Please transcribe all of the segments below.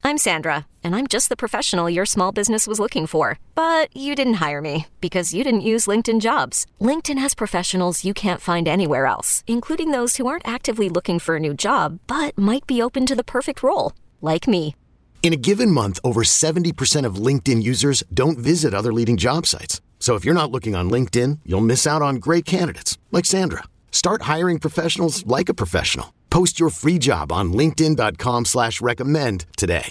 I'm Sandra, and I'm just the professional your small business was looking for. But you didn't hire me because you didn't use LinkedIn Jobs. LinkedIn has professionals you can't find anywhere else, including those who aren't actively looking for a new job, but might be open to the perfect role, like me. In a given month, over 70% of LinkedIn users don't visit other leading job sites. So if you're not looking on LinkedIn, you'll miss out on great candidates like Sandra. Start hiring professionals like a professional. Post your free job on linkedin.com/recommend today.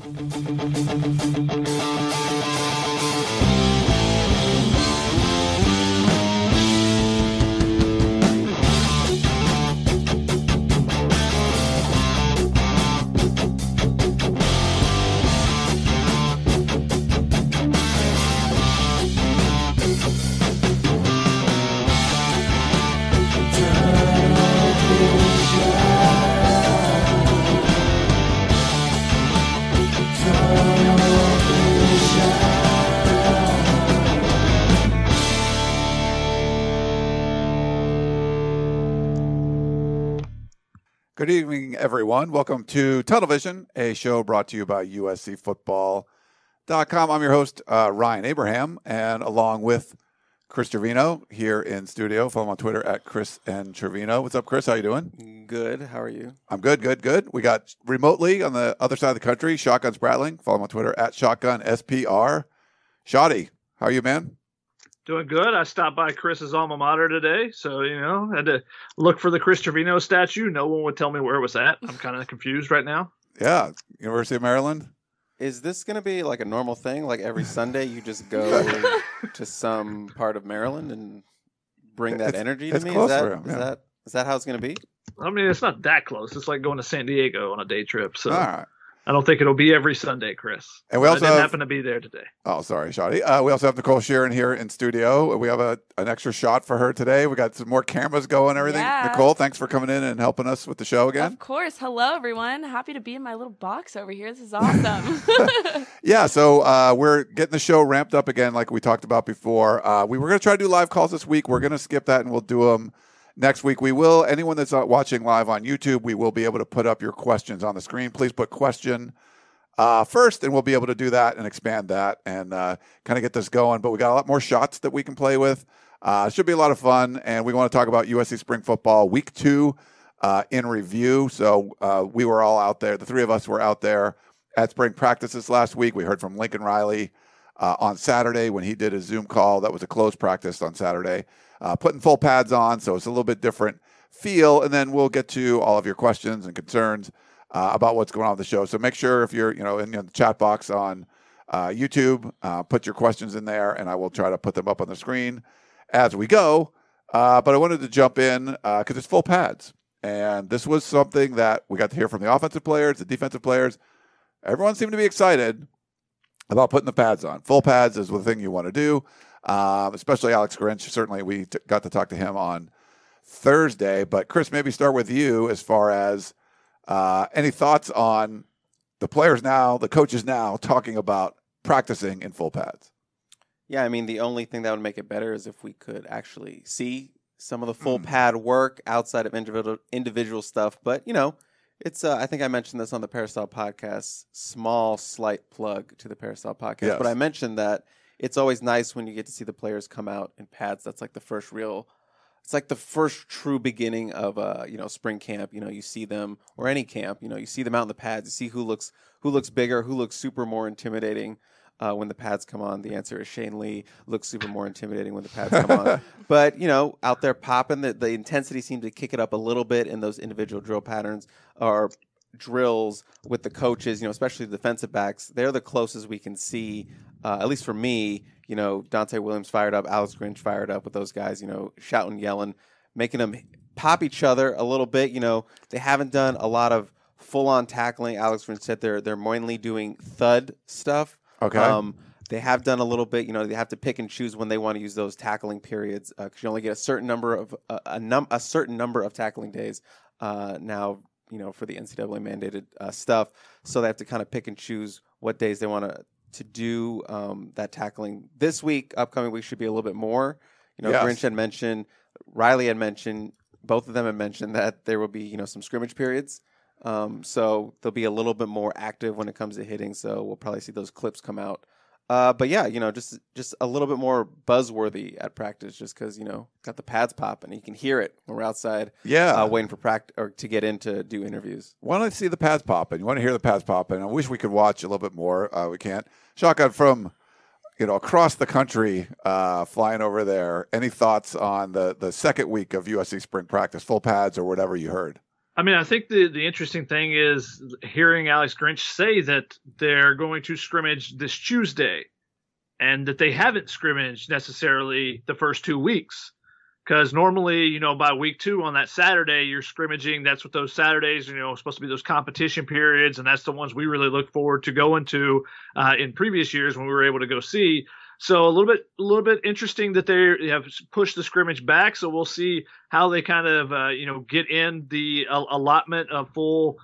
Good evening, everyone. Welcome to Television, a show brought to you by USCFootball.com. I'm your host, Ryan Abraham, and along with Chris Trevino here in studio. Follow him on Twitter at Chris N. Trevino. What's up, Chris? How you doing? Good. How are you? I'm good. We got remotely on the other side of the country, Shotgun Spratling. Follow him on Twitter at Shotgun SPR. Shotty, how are you, man? Doing good. I stopped by Chris's alma mater today, so, had to look for the Chris Trevino statue. No one would tell me where it was at. I'm kind of confused right now. Yeah, University of Maryland. Is this going to be like a normal thing? Like every Sunday you just go to some part of Maryland and bring that energy to me? Is that how it's going to be? I mean, it's not that close. It's like going to San Diego on a day trip, so... All right. I don't think it'll be every Sunday, Chris. And we also didn't happen to be there today. Oh, sorry, Shotty. We also have Nicole Sheeran here in studio. We have an extra shot for her today. We got some more cameras going and everything. Yeah. Nicole, thanks for coming in and helping us with the show again. Of course. Hello, everyone. Happy to be in my little box over here. This is awesome. Yeah, so we're getting the show ramped up again like we talked about before. We were going to try to do live calls this week. We're going to skip that and we'll do them next week. We will. Anyone that's watching live on YouTube, we will be able to put up your questions on the screen. Please put question first, and we'll be able to do that and expand that and kind of get this going. But we got a lot more shots that we can play with. It should be a lot of fun, and we want to talk about USC Spring Football Week 2 in review. So we were all out there. The three of us were out there at spring practices last week. We heard from Lincoln Riley on Saturday when he did his Zoom call. That was a closed practice on Saturday. Putting full pads on, so it's a little bit different feel. And then we'll get to all of your questions and concerns about what's going on with the show. So make sure if you're, in the chat box on YouTube, put your questions in there, and I will try to put them up on the screen as we go. But I wanted to jump in because it's full pads. And this was something that we got to hear from the offensive players, the defensive players. Everyone seemed to be excited about putting the pads on. Full pads is the thing you want to do, especially Alex Grinch. Certainly we got to talk to him on Thursday. But, Chris, maybe start with you as far as any thoughts on the players now, the coaches now talking about practicing in full pads? Yeah, I mean, the only thing that would make it better is if we could actually see some of the full pad work outside of individual stuff. But, it's I think I mentioned this on the Peristyle podcast, small, slight plug to the Peristyle podcast. Yes. But I mentioned that it's always nice when you get to see the players come out in pads. That's like the first it's like the first true beginning of spring camp. You see them, or any camp, you see them out in the pads. You see who looks bigger, who looks super more intimidating when the pads come on. The answer is Shane Lee looks super more intimidating when the pads come on. But, out there popping, the intensity seemed to kick it up a little bit in those individual drill patterns or drills with the coaches, especially the defensive backs. They're the closest we can see, at least for me. Dante Williams fired up, Alex Grinch fired up with those guys, shouting, yelling, making them pop each other a little bit. They haven't done a lot of full-on tackling. Alex Grinch said they're mainly doing thud stuff. Okay. They have done a little bit. They have to pick and choose when they want to use those tackling periods because you only get a certain number of a certain number of tackling days now. For the NCAA mandated stuff, so they have to kind of pick and choose what days they want to do that tackling. This week, upcoming week, should be a little bit more. Yes. Grinch had mentioned, Riley had mentioned, both of them had mentioned that there will be some scrimmage periods So they'll be a little bit more active when it comes to hitting. So we'll probably see those clips come out. But yeah, just a little bit more buzzworthy at practice, just because got the pads popping. You can hear it when we're outside, waiting for practice or to get in to do interviews. Want to see the pads popping? You want to hear the pads popping? I wish we could watch a little bit more. We can't. Shotgun from across the country, flying over there. Any thoughts on the second week of USC spring practice, full pads or whatever you heard? I mean, I think the interesting thing is hearing Alex Grinch say that they're going to scrimmage this Tuesday and that they haven't scrimmaged necessarily the first 2 weeks. Because normally, by week 2 on that Saturday, you're scrimmaging. That's what those Saturdays, supposed to be those competition periods. And that's the ones we really look forward to going to in previous years when we were able to go see. So a little bit interesting that they have pushed the scrimmage back. So we'll see how they kind of get in the allotment of full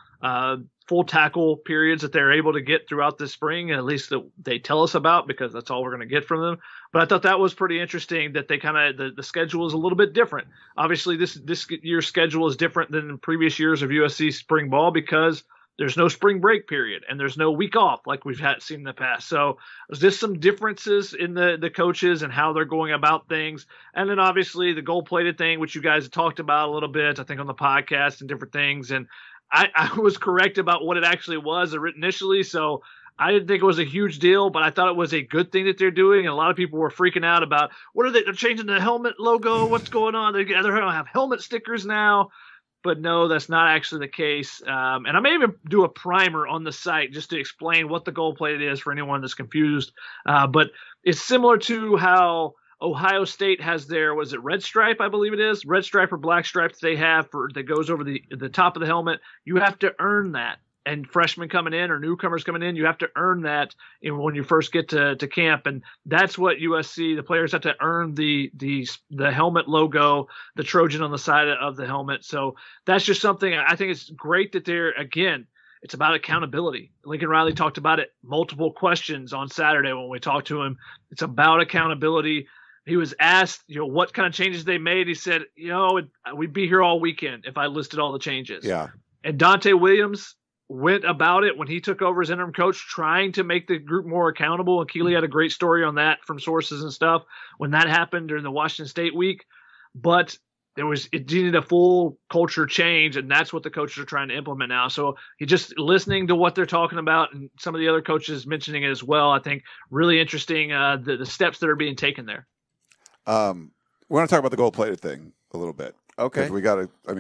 tackle periods that they're able to get throughout the spring, and at least that they tell us about, because that's all we're going to get from them. But I thought that was pretty interesting that they kind of the schedule is a little bit different. Obviously, this year's schedule is different than previous years of USC spring ball because there's no spring break period and there's no week off like we've seen in the past. So there's just some differences in the coaches and how they're going about things. And then obviously the gold-plated thing, which you guys have talked about a little bit, I think on the podcast and different things. And I was correct about what it actually was initially. So I didn't think it was a huge deal, but I thought it was a good thing that they're doing. And a lot of people were freaking out about they're changing the helmet logo. What's going on? They're going to have helmet stickers now. But no, that's not actually the case. And I may even do a primer on the site just to explain what the gold-plated is for anyone that's confused. But it's similar to how Ohio State has their, was it red stripe, I believe it is? Red stripe or black stripe that they have that goes over the top of the helmet. You have to earn that. And freshmen coming in or newcomers coming in, you have to earn that when you first get to camp. And that's what USC, the players have to earn the helmet logo, the Trojan on the side of the helmet. So that's just something I think it's great that it's about accountability. Lincoln Riley talked about it, multiple questions on Saturday when we talked to him. It's about accountability. He was asked, what kind of changes they made. He said, we'd be here all weekend if I listed all the changes. Yeah. And Dante Williams went about it when he took over as interim coach, trying to make the group more accountable. And Keeley had a great story on that from sources and stuff when that happened during the Washington State week. But it needed a full culture change, and that's what the coaches are trying to implement now. So he just listening to what they're talking about, and some of the other coaches mentioning it as well. I think really interesting the steps that are being taken there. We want to talk about the gold-plated thing a little bit. Okay. We got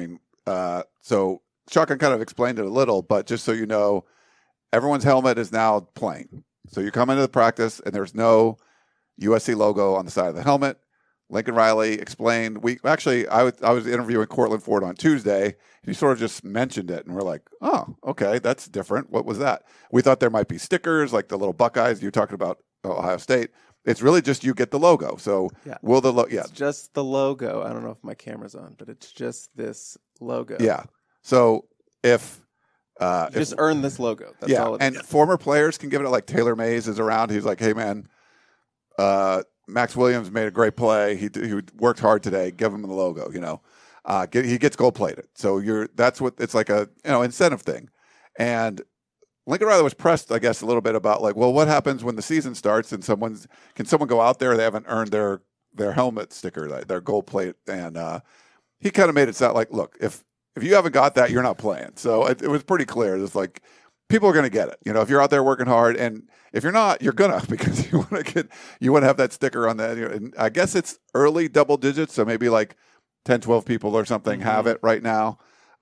to. So Shotgun kind of explained it a little, but just so you know, everyone's helmet is now plain. So you come into the practice and there's no USC logo on the side of the helmet. Lincoln Riley explained. I was interviewing Cortland Ford on Tuesday, and he sort of just mentioned it, and we're like, oh, okay, that's different. What was that? We thought there might be stickers like the little Buckeyes you're talking about, Ohio State. It's really just you get the logo. So It's just the logo. I don't know if my camera's on, but it's just this logo. Yeah. So if just earn this logo. That's all it is. And former players can give it. Like Taylor Mays is around. He's like, hey man, Max Williams made a great play. He worked hard today. Give him the logo. He gets gold plated. So that's what it's like a incentive thing. And Lincoln Riley was pressed, I guess, a little bit about like, well, what happens when the season starts and can someone go out there they haven't earned their helmet sticker, their gold plate, and he kind of made it sound like, look, if you haven't got that, you're not playing. So it was pretty clear. It's like people are going to get it. If you're out there working hard, and if you're not, you're gonna, because you want to have that sticker on that. And I guess it's early double digits, so maybe like 10, 12 people or something have it right now.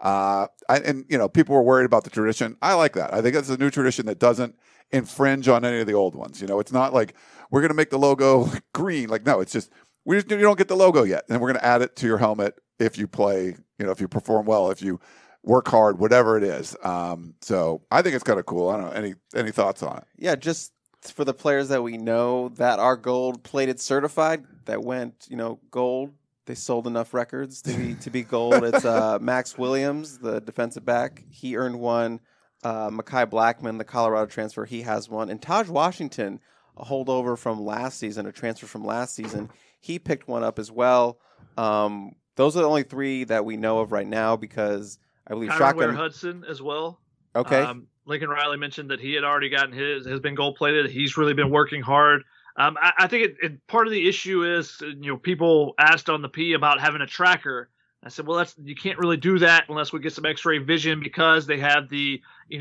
People were worried about the tradition. I like that. I think it's a new tradition that doesn't infringe on any of the old ones. It's not like we're going to make the logo green. Like, no, it's just you don't get the logo yet, and we're going to add it to your helmet if you play. If you perform well, if you work hard, whatever it is. So I think it's kind of cool. I don't know. Any thoughts on it? Yeah, just for the players that we know that are gold-plated certified, that went, gold. They sold enough records to be gold. It's Max Williams, the defensive back. He earned one. Mekhi Blackman, the Colorado transfer, he has one. And Taj Washington, a holdover from last season, a transfer from last season, he picked one up as well. Those are the only three that we know of right now because I believe Kyron Shotgun. Ware-Hudson as well. Okay. Lincoln Riley mentioned that he had already gotten has been gold plated. He's really been working hard. I think part of the issue is, people asked on the P about having a tracker. I said, well, you can't really do that unless we get some X-ray vision, because they have the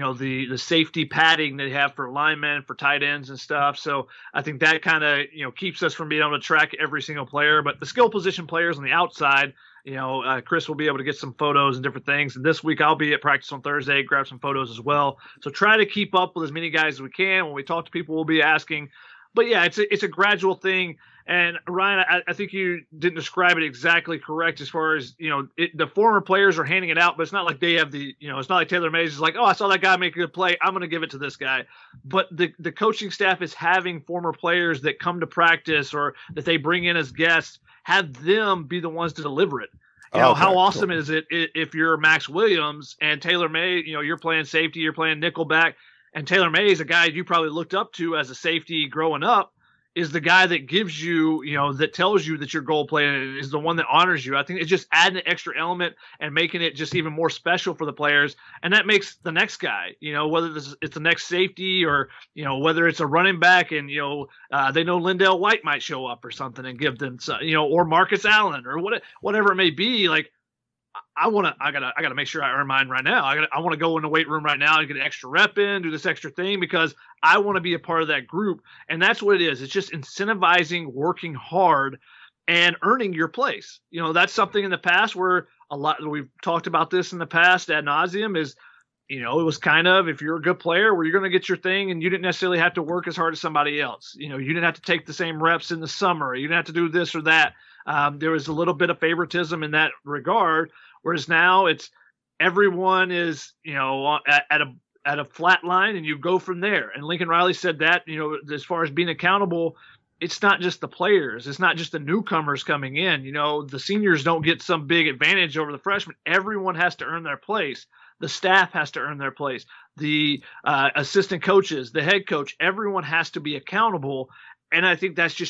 safety padding they have for linemen, for tight ends and stuff. So I think that kind of, keeps us from being able to track every single player. But the skill position players on the outside, Chris will be able to get some photos and different things. And this week I'll be at practice on Thursday, grab some photos as well. So try to keep up with as many guys as we can. When we talk to people, we'll be asking. But yeah, it's a gradual thing. And Ryan, I think you didn't describe it exactly correct as far as, the former players are handing it out, but it's not like they have it's not like Taylor Mays is like, oh, I saw that guy make a good play, I'm going to give it to this guy. But the coaching staff is having former players that come to practice or that they bring in as guests, have them be the ones to deliver it. How awesome is it if you're Max Williams and Taylor May, you're playing safety, you're playing nickelback, and Taylor May is a guy you probably looked up to as a safety growing up, is the guy that gives you, that tells you that you're goal playing, is the one that honors you. I think it's just adding an extra element and making it just even more special for the players. And that makes the next guy, whether it's the next safety or, whether it's a running back and, they know Lindell White might show up or something and give them, or Marcus Allen or whatever it may be. Like, I gotta make sure I earn mine right now. I want to go in the weight room right now and get an extra rep in, do this extra thing, because I want to be a part of that group. And that's what it is. It's just incentivizing, working hard, and earning your place. That's something in the past where we've talked about this in the past ad nauseum is, it was kind of, if you're a good player, where you're going to get your thing and you didn't necessarily have to work as hard as somebody else. You didn't have to take the same reps in the summer. You didn't have to do this or that. There was a little bit of favoritism in that regard. Whereas now it's everyone is, at a flat line and you go from there. And Lincoln Riley said that, as far as being accountable, it's not just the players. It's not just the newcomers coming in. The seniors don't get some big advantage over the freshmen. Everyone has to earn their place. The staff has to earn their place. The assistant coaches, the head coach, everyone has to be accountable. And I think that's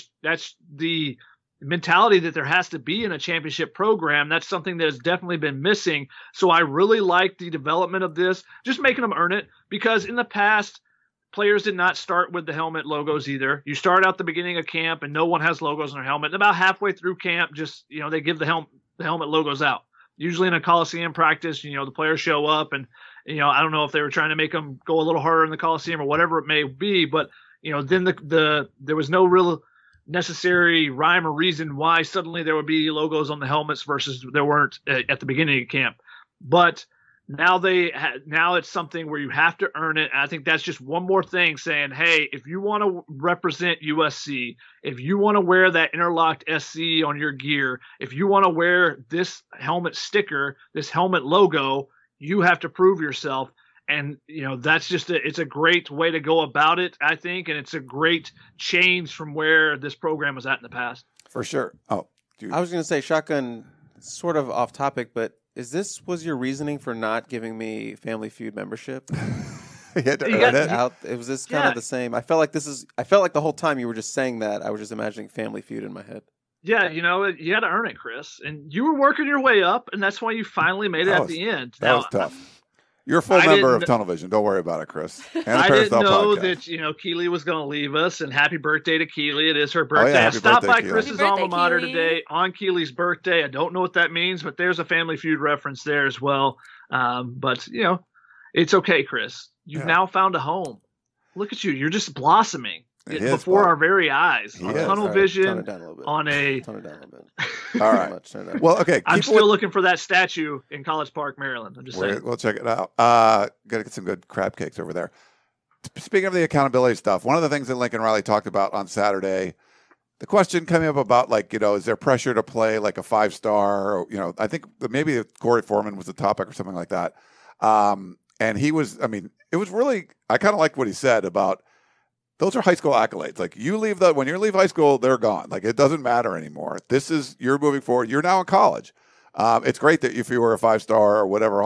the mentality that there has to be in a championship program. That's something that has definitely been missing. So I really like the development of this, just making them earn it, because in the past, players did not start with the helmet logos either. You start out the beginning of camp and no one has logos on their helmet. And about halfway through camp, just, they give the helmet logos out. Usually in a Coliseum practice, the players show up and, I don't know if they were trying to make them go a little harder in the Coliseum or whatever it may be, but, then there was no real necessary rhyme or reason why suddenly there would be logos on the helmets versus there weren't at the beginning of camp. But now now it's something where you have to earn it. And I think that's just one more thing saying, hey, if you want to represent USC, if you want to wear that interlocked SC on your gear, if you want to wear this helmet sticker, this helmet logo, you have to prove yourself. And, that's just it's a great way to go about it, I think. And it's a great change from where this program was at in the past. For sure. Oh, dude. I was going to say, Shotgun, sort of off topic, but was your reasoning for not giving me Family Feud membership? You had to earn it. Was this kind of the same? I felt like the whole time you were just saying that, I was just imagining Family Feud in my head. Yeah, you had to earn it, Chris. And you were working your way up, and that's why you finally made it at the end. That was tough. You're a full member of Tunnel Vision. Don't worry about it, Chris. And I didn't know that Keely was going to leave us. And happy birthday to Keely! It is her birthday. Oh, yeah, I stopped by Keely. Chris's alma mater today on Keely's birthday. I don't know what that means, but there's a Family Feud reference there as well. But it's okay, Chris. You've now found a home. Look at you. You're just blossoming. Before our very eyes on Tunnel Vision. Tone it down a little bit. Tone it down a little bit. All right. Well, okay. I'm still looking for that statue in College Park, Maryland. I'm just saying. We'll check it out. Got to get some good crab cakes over there. Speaking of the accountability stuff, one of the things that Lincoln Riley talked about on Saturday, the question coming up about is there pressure to play like a 5-star? Or, I think maybe Corey Foreman was the topic or something like that. And he was, it was really, I kind of liked what he said about, those are high school accolades. Like when you leave high school, they're gone. Like it doesn't matter anymore. You're moving forward. You're now in college. It's great that if you were a 5-star or whatever,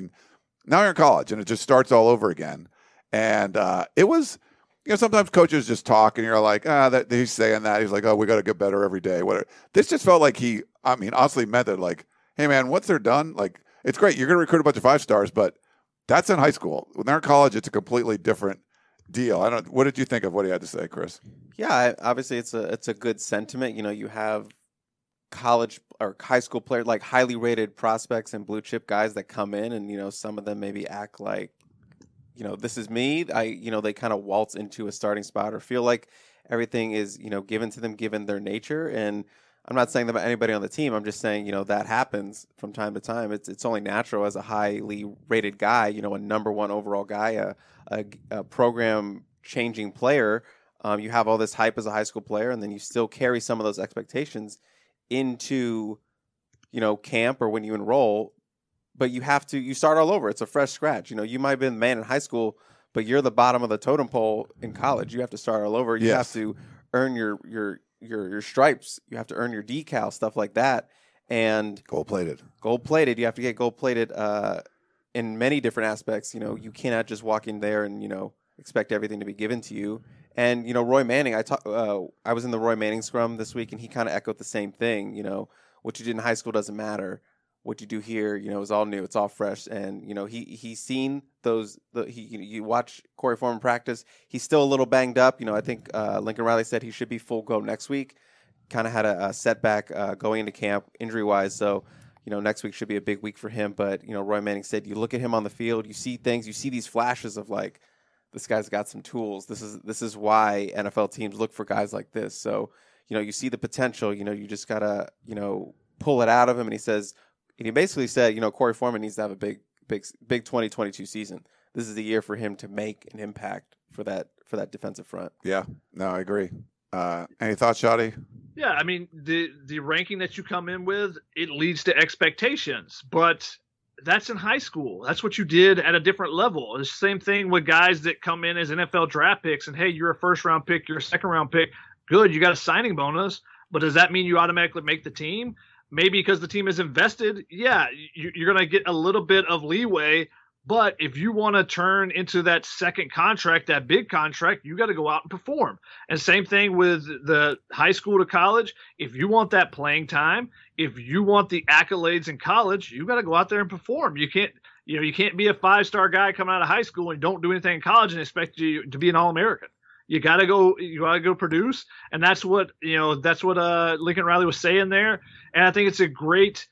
now you're in college and it just starts all over again. And it was, sometimes coaches just talk and you're like, that he's saying that. He's like, oh, we got to get better every day. Whatever. This just felt like he, honestly meant it. Like, hey man, once they're done, like it's great. You're going to recruit a bunch of 5-stars, but that's in high school. When they're in college, it's a completely different deal. What did you think of what he had to say, Chris? Yeah, obviously it's a good sentiment. You have college or high school players, like highly rated prospects and blue chip guys that come in, and some of them maybe act like, this is me. They kind of waltz into a starting spot or feel like everything is given to them given their nature. And I'm not saying that about anybody on the team. I'm just saying that happens from time to time. It's only natural as a highly rated guy, a number one overall guy, a program changing player. You have all this hype as a high school player, and then you still carry some of those expectations into, camp or when you enroll, but you start all over. It's a fresh scratch. You might have been the man in high school, but you're the bottom of the totem pole in college. You have to start all over. You have to earn your stripes. You have to earn your decal, stuff like that. And gold-plated. You have to get gold-plated in many different aspects. You cannot just walk in there and, expect everything to be given to you. And, Roy Manning, I was in the Roy Manning scrum this week, and he kind of echoed the same thing. What you did in high school doesn't matter. What you do here, is all new. It's all fresh. And, he's seen those. You watch Corey Foreman practice. He's still a little banged up. I think Lincoln Riley said he should be full go next week. Kind of had a setback going into camp injury-wise. So, next week should be a big week for him. But, Roy Manning said you look at him on the field, you see things, you see these flashes of like, this guy's got some tools. This is why NFL teams look for guys like this. So, you see the potential. You just gotta, pull it out of him. And he basically said, Corey Foreman needs to have a big 2022 season. This is the year for him to make an impact for that defensive front. Yeah, no, I agree. Any thoughts, Shadi? Yeah, I mean the ranking that you come in with, it leads to expectations, but that's in high school. That's what you did at a different level. It's the same thing with guys that come in as NFL draft picks and, hey, you're a first-round pick, you're a second-round pick. Good, you got a signing bonus, but does that mean you automatically make the team? Maybe because the team is invested, yeah, you're going to get a little bit of leeway. But if you want to turn into that second contract, that big contract, you got to go out and perform. And same thing with the high school to college. If you want that playing time, if you want the accolades in college, you got to go out there and perform. You can't be a 5-star guy coming out of high school and don't do anything in college and expect you to be an All-American. You gotta go produce, and that's what Lincoln Riley was saying there. And I think it's a great,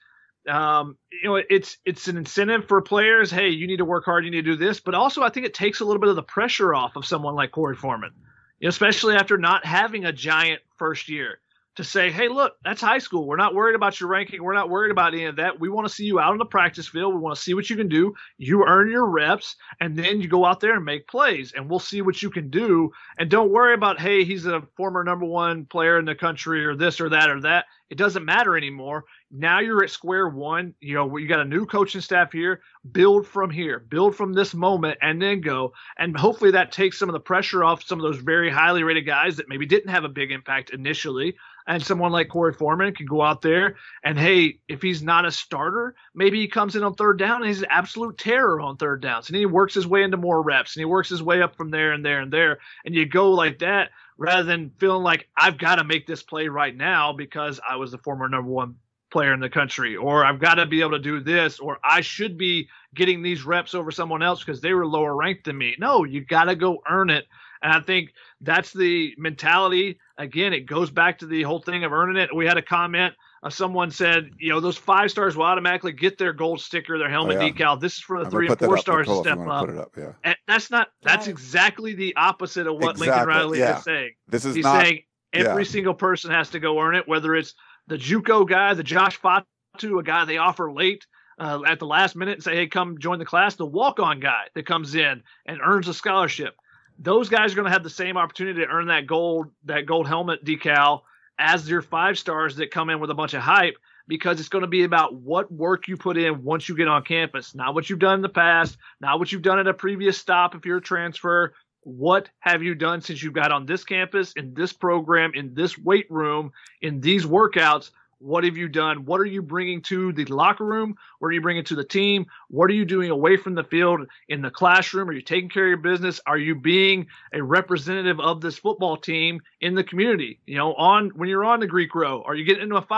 it's an incentive for players. Hey, you need to work hard, you need to do this, but also I think it takes a little bit of the pressure off of someone like Corey Foreman, especially after not having a giant first year. To say, hey, look, that's high school. We're not worried about your ranking. We're not worried about any of that. We want to see you out on the practice field. We want to see what you can do. You earn your reps, and then you go out there and make plays, and we'll see what you can do. And don't worry about, hey, he's a former number one player in the country or this or that or that. It doesn't matter anymore. Now you're at square one. You got a new coaching staff here. Build from here. Build from this moment and then go. And hopefully that takes some of the pressure off some of those very highly rated guys that maybe didn't have a big impact initially. And someone like Corey Foreman can go out there and, hey, if he's not a starter, maybe he comes in on third down and he's an absolute terror on third downs. And he works his way into more reps and he works his way up from there and there and there. And you go like that rather than feeling like I've got to make this play right now because I was the former number one player in the country, or I've got to be able to do this, or I should be getting these reps over someone else because they were lower ranked than me. No, you got to go earn it. And I think that's the mentality. Again, it goes back to the whole thing of earning it. We had a comment. Someone said, those 5-stars will automatically get their gold sticker, their helmet decal. This is for the 3 and 4 stars to step up. Put it up, yeah. And that's exactly the opposite of what Lincoln Riley is saying. He's saying every single person has to go earn it, whether it's the JUCO guy, the Josh Fatu, a guy they offer late at the last minute and say, hey, come join the class, the walk-on guy that comes in and earns a scholarship. Those guys are going to have the same opportunity to earn that gold helmet decal as your 5-stars that come in with a bunch of hype, because it's going to be about what work you put in once you get on campus, not what you've done in the past, not what you've done at a previous stop if you're a transfer. What have you done since you got on this campus, in this program, in this weight room, in these workouts? What have you done? What are you bringing to the locker room? What are you bringing to the team? What are you doing away from the field in the classroom? Are you taking care of your business? Are you being a representative of this football team in the community? When you're on the Greek Row, are you getting into a fight?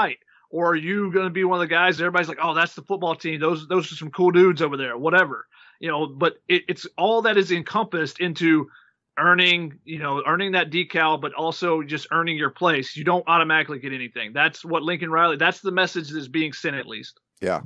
Or are you going to be one of the guys that everybody's like, oh, that's the football team. Those are some cool dudes over there, whatever. But it's all that is encompassed into earning that decal, but also just earning your place. You don't automatically get anything. That's what Lincoln Riley, that's the message that's being sent at least. Yeah.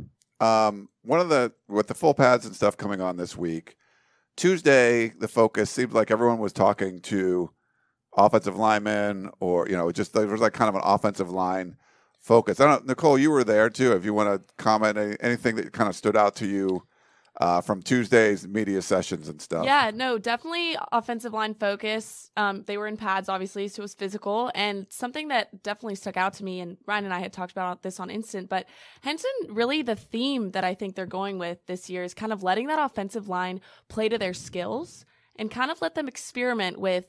With the full pads and stuff coming on this week, Tuesday, the focus seemed like everyone was talking to offensive linemen or, just there was like kind of an offensive line focus. I don't know, Nicole, you were there too. If you want to comment anything that kind of stood out to you from Tuesday's media sessions and stuff. Yeah, no, definitely offensive line focus. They were in pads, obviously, so it was physical. And something that definitely stuck out to me, and Ryan and I had talked about this on Instant, but Henson, really the theme that I think they're going with this year is kind of letting that offensive line play to their skills and kind of let them experiment with,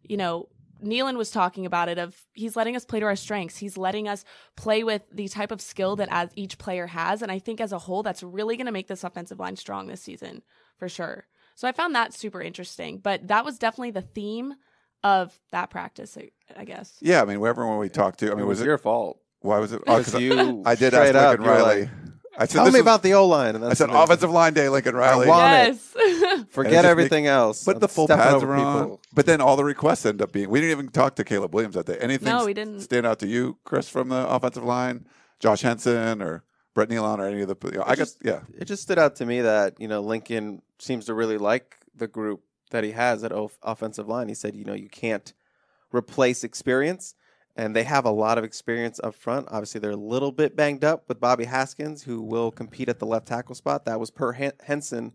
Nealon was talking about it he's letting us play to our strengths. He's letting us play with the type of skill that as each player has. And I think as a whole, that's really going to make this offensive line strong this season for sure. So I found that super interesting, but that was definitely the theme of that practice, I guess. Yeah. I mean, everyone we talked to, was it your fault? Why was it? Because you I did ask Lincoln Riley. Like, Tell me about the O-line. And I said offensive line day, Lincoln Riley. I want it. Forget everything else. But the full pads are on. But then all the requests end up being. We didn't even talk to Caleb Williams that day. Anything no, we didn't. Stand out to you, Chris, from the offensive line? Josh Henson or Brett Nealon or any of the. It just stood out to me that Lincoln seems to really like the group that he has at offensive line. He said, you can't replace experience. And they have a lot of experience up front. Obviously, they're a little bit banged up with Bobby Haskins, who will compete at the left tackle spot. That was per Henson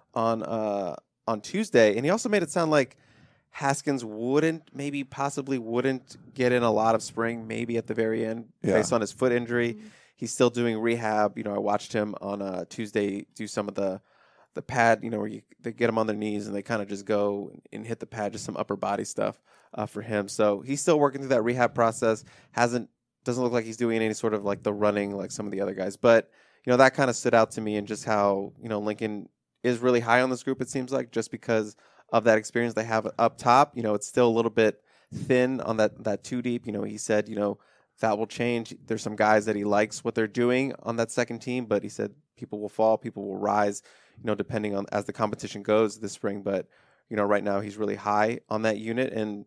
on Tuesday. And he also made it sound like Haskins possibly wouldn't get in a lot of spring, maybe at the very end, based on his foot injury. Mm-hmm. He's still doing rehab. I watched him on Tuesday do some of the pad, where they get him on their knees and they kind of just go and hit the pad, just some upper body stuff for him. So he's still working through that rehab process. Doesn't look like he's doing any sort of like the running like some of the other guys. But, that kind of stood out to me, and just how, Lincoln is really high on this group, it seems like, just because of that experience they have up top. It's still a little bit thin on that two deep. He said, that will change. There's some guys that he likes what they're doing on that second team, but he said people will fall, people will rise, depending on as the competition goes this spring. But, right now he's really high on that unit. And,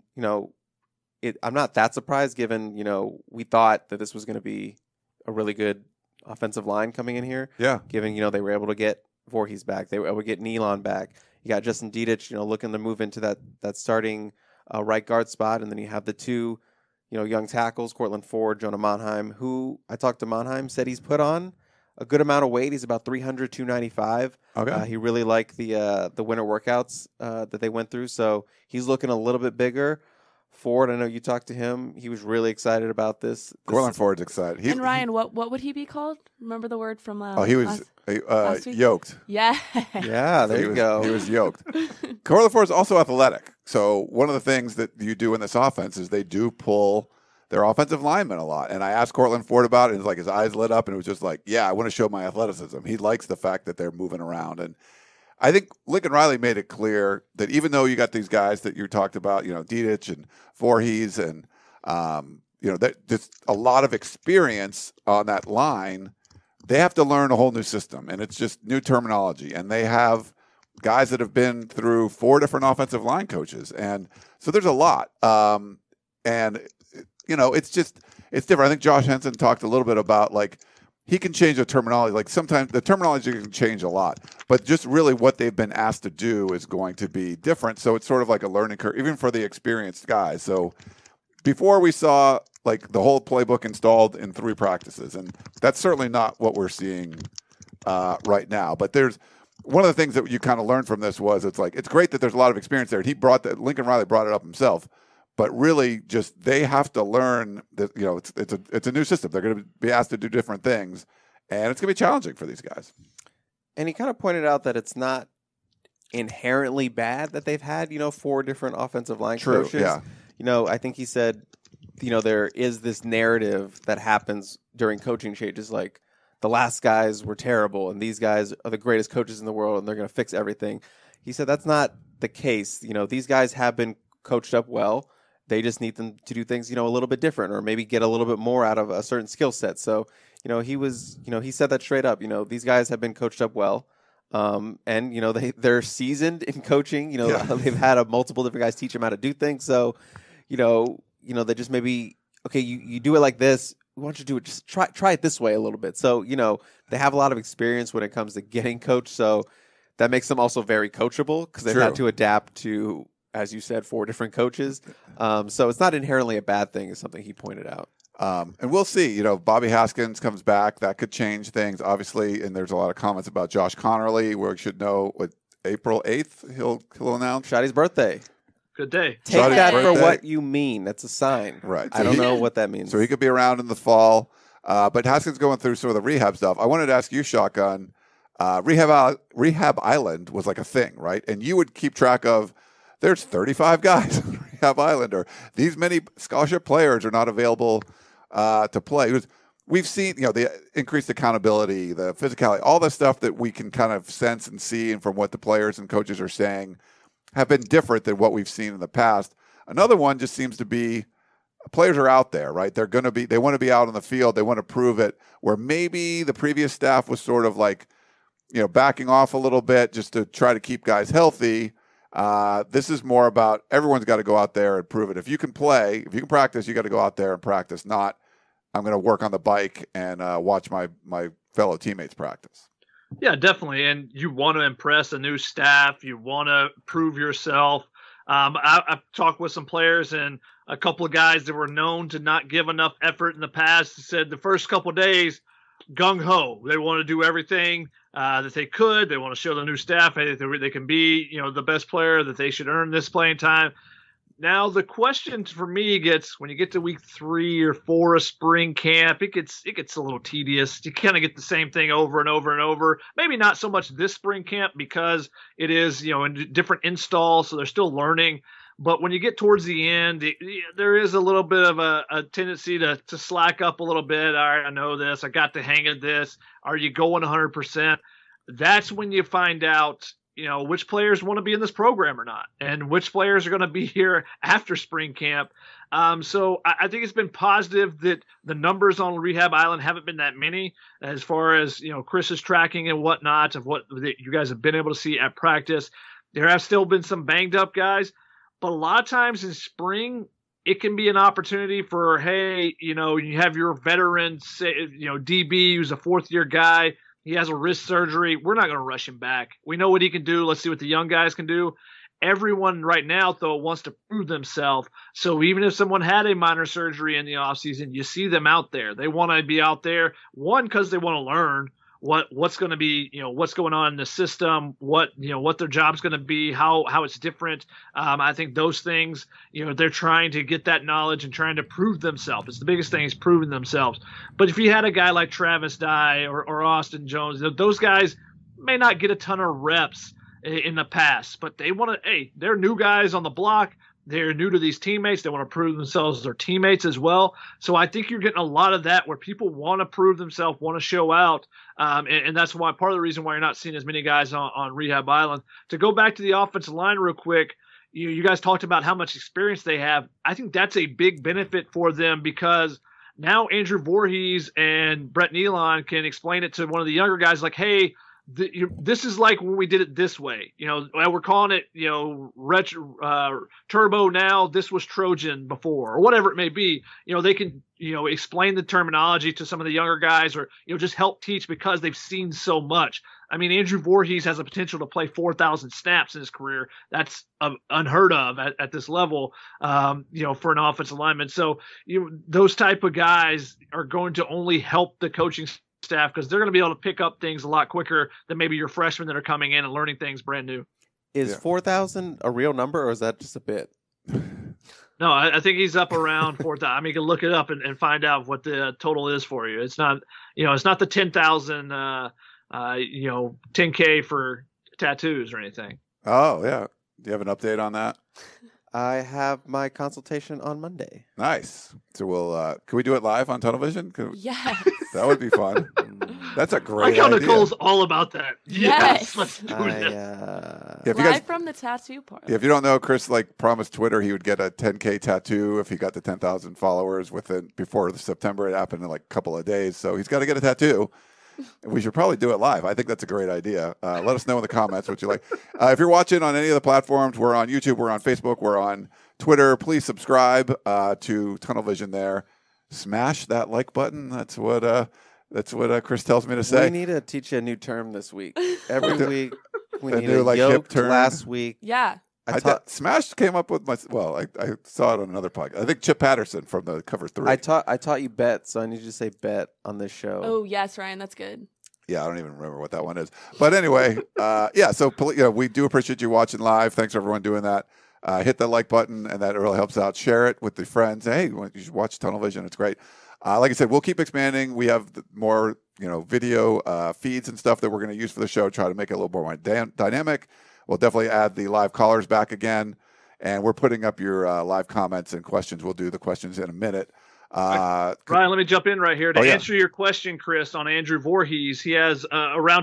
I'm not that surprised given, we thought that this was going to be a really good offensive line coming in here. Yeah. Given, they were able to get Voorhees back. They were able to get Nealon back. You got Justin Dedich, looking to move into that starting right guard spot. And then you have the two, young tackles, Cortland Ford, Jonah Monheim, who I talked to Monheim, said he's put on a good amount of weight. He's about 300, 295. Okay. He really liked the winter workouts that they went through. So he's looking a little bit bigger. Ford, I know you talked to him. He was really excited about this. Cortland Ford's excited. And Ryan, what would he be called? Remember the word from he was last week? Yoked. Yeah. Yeah, there you go. He was yoked. Cortland Ford is also athletic. So one of the things that you do in this offense is they do pull their offensive linemen a lot. And I asked Cortland Ford about it, and it's like his eyes lit up, and it was just like, yeah, I want to show my athleticism. He likes the fact that they're moving around. And I think Lincoln Riley made it clear that even though you got these guys that you talked about, Dedich and Voorhees and, that just a lot of experience on that line, they have to learn a whole new system, and it's just new terminology. And they have guys that have been through 4 different offensive line coaches. And so there's a lot. It's different. I think Josh Henson talked a little bit about, like, he can change the terminology. Like, sometimes the terminology can change a lot, but just really what they've been asked to do is going to be different. So it's sort of like a learning curve, even for the experienced guys. So before we saw, like, the whole playbook installed in 3 practices, and that's certainly not what we're seeing right now. But there's one of the things that you kind of learned from this was it's great that there's a lot of experience there. And Lincoln Riley brought it up himself. But really, just they have to learn that it's a new system. They're going to be asked to do different things, and it's going to be challenging for these guys. And he kind of pointed out that it's not inherently bad that they've had 4 different offensive line coaches. Yeah. I think he said there is this narrative that happens during coaching changes, like the last guys were terrible and these guys are the greatest coaches in the world and they're going to fix everything. He said that's not the case. These guys have been coached up well. they just need them to do things, a little bit different, or maybe get a little bit more out of a certain skill set. So, he said that straight up. These guys have been coached up well. And they're seasoned in coaching. They've had multiple different guys teach them how to do things. So, they just maybe, okay, you do it like this. We want you to do it. Just try it this way a little bit. So, they have a lot of experience when it comes to getting coached. So that makes them also very coachable because they've had to adapt to, as you said, 4 different coaches. So it's not inherently a bad thing. It's something he pointed out. And we'll see, Bobby Haskins comes back. That could change things, obviously. And there's a lot of comments about Josh Connerly, where we should know what April 8th he'll announce. Shotty's birthday. Good day. Take Shotty's that birthday. for what you mean. That's a sign. Right. I don't know what that means. So he could be around in the fall. But Haskins going through some of the rehab stuff. I wanted to ask you, Shotgun, Rehab Island was like a thing, right? And you would keep track of, there's 35 guys on Rehab Island, or these many scholarship players are not available to play. We've seen, the increased accountability, the physicality, all the stuff that we can kind of sense and see, and from what the players and coaches are saying, have been different than what we've seen in the past. Another one just seems to be, players are out there, right? They want to be out on the field. They want to prove it, where maybe the previous staff was sort of like, backing off a little bit just to try to keep guys healthy. This is more about everyone's got to go out there and prove it. If you can play, if you can practice, you got to go out there and practice, not I'm going to work on the bike and watch my fellow teammates practice. Yeah, definitely. And you want to impress a new staff. You want to prove yourself. I've talked with some players, and a couple of guys that were known to not give enough effort in the past said the first couple of days, gung-ho. They want to do everything that they could. They want to show the new staff they can be, the best player, that they should earn this playing time. Now, the question for me gets, when you get to week 3 or 4 of spring camp, it gets a little tedious. You kind of get the same thing over and over and over. Maybe not so much this spring camp because it is, in different installs, so they're still learning. But when you get towards the end, there is a little bit of a tendency to slack up a little bit. All right, I know this. I got the hang of this. Are you going 100%? That's when you find out, which players want to be in this program or not, and which players are going to be here after spring camp. So I think it's been positive that the numbers on Rehab Island haven't been that many as far as, Chris is tracking and whatnot of what you guys have been able to see at practice. There have still been some banged up guys, but a lot of times in spring, it can be an opportunity for, hey, you have your veteran, DB who's a 4th-year guy. He has a wrist surgery. We're not going to rush him back. We know what he can do. Let's see what the young guys can do. Everyone right now, though, wants to prove themselves. So even if someone had a minor surgery in the offseason, you see them out there. They want to be out there, one, because they want to learn what's going to be, what's going on in the system, what their job's going to be, how it's different. I think those things, they're trying to get that knowledge and trying to prove themselves. It's the biggest thing is proving themselves. But if you had a guy like Travis Dye or Austin Jones, those guys may not get a ton of reps in the past, but they want to, they're new guys on the block. They're new to these teammates. They want to prove themselves as their teammates as well. So I think you're getting a lot of that where people want to prove themselves, want to show out. And that's why part of the reason why you're not seeing as many guys on Rehab Island. To go back to the offensive line real quick, you guys talked about how much experience they have. I think that's a big benefit for them because now Andrew Voorhees and Brett Nealon can explain it to one of the younger guys like, hey, this is like when we did it this way. We're calling it, retro, turbo now. This was Trojan before, or whatever it may be. They can, explain the terminology to some of the younger guys, or just help teach because they've seen so much. I mean, Andrew Voorhees has a potential to play 4,000 snaps in his career. That's unheard of at this level, for an offensive lineman. So those type of guys are going to only help the coaching staff because they're going to be able to pick up things a lot quicker than maybe your freshmen that are coming in and learning things brand new. Is 4,000 a real number, or is that just a bit? No, I think he's up around 4,000. I mean, you can look it up and find out what the total is for you. It's not, it's not the 10,000, 10K for tattoos or anything. Oh, yeah. Do you have an update on that? I have my consultation on Monday. Nice. So we'll can we do it live on Tunnel Vision? Yes. That would be fun. That's a I great like how idea. Nicole's all about that. Yes. Let's do I, this. Yeah, if you Live guys, from the tattoo parlor. if you don't know, Chris promised Twitter he would get a 10K tattoo if he got to 10,000 followers before September. It happened in like a couple of days, so he's got to get a tattoo. We should probably do it live. I think that's a great idea. Let us know in the comments what you like. If you're watching on any of the platforms, we're on YouTube, we're on Facebook, we're on Twitter. Please subscribe to Tunnel Vision there. Smash that like button. That's what Chris tells me to say. We need to teach you a new term this week. Every week we A need new, a like, hip yoked term. last week. Yeah. Smash came up with I saw it on another podcast. I think Chip Patterson from the Cover 3. I taught you bet, so I need you to say bet on this show. Oh, yes, Ryan. That's good. Yeah, I don't even remember what that one is. But anyway, so we do appreciate you watching live. Thanks for everyone doing that. Hit that like button, and that really helps out. Share it with your friends. Hey, you should watch Tunnel Vision. It's great. Like I said, we'll keep expanding. We have more video feeds and stuff that we're going to use for the show, try to make it a little more dynamic. We'll definitely add the live callers back again, and we're putting up your live comments and questions. We'll do the questions in a minute. Ryan, let me jump in right here to answer your question, Chris, on Andrew Voorhees. He has around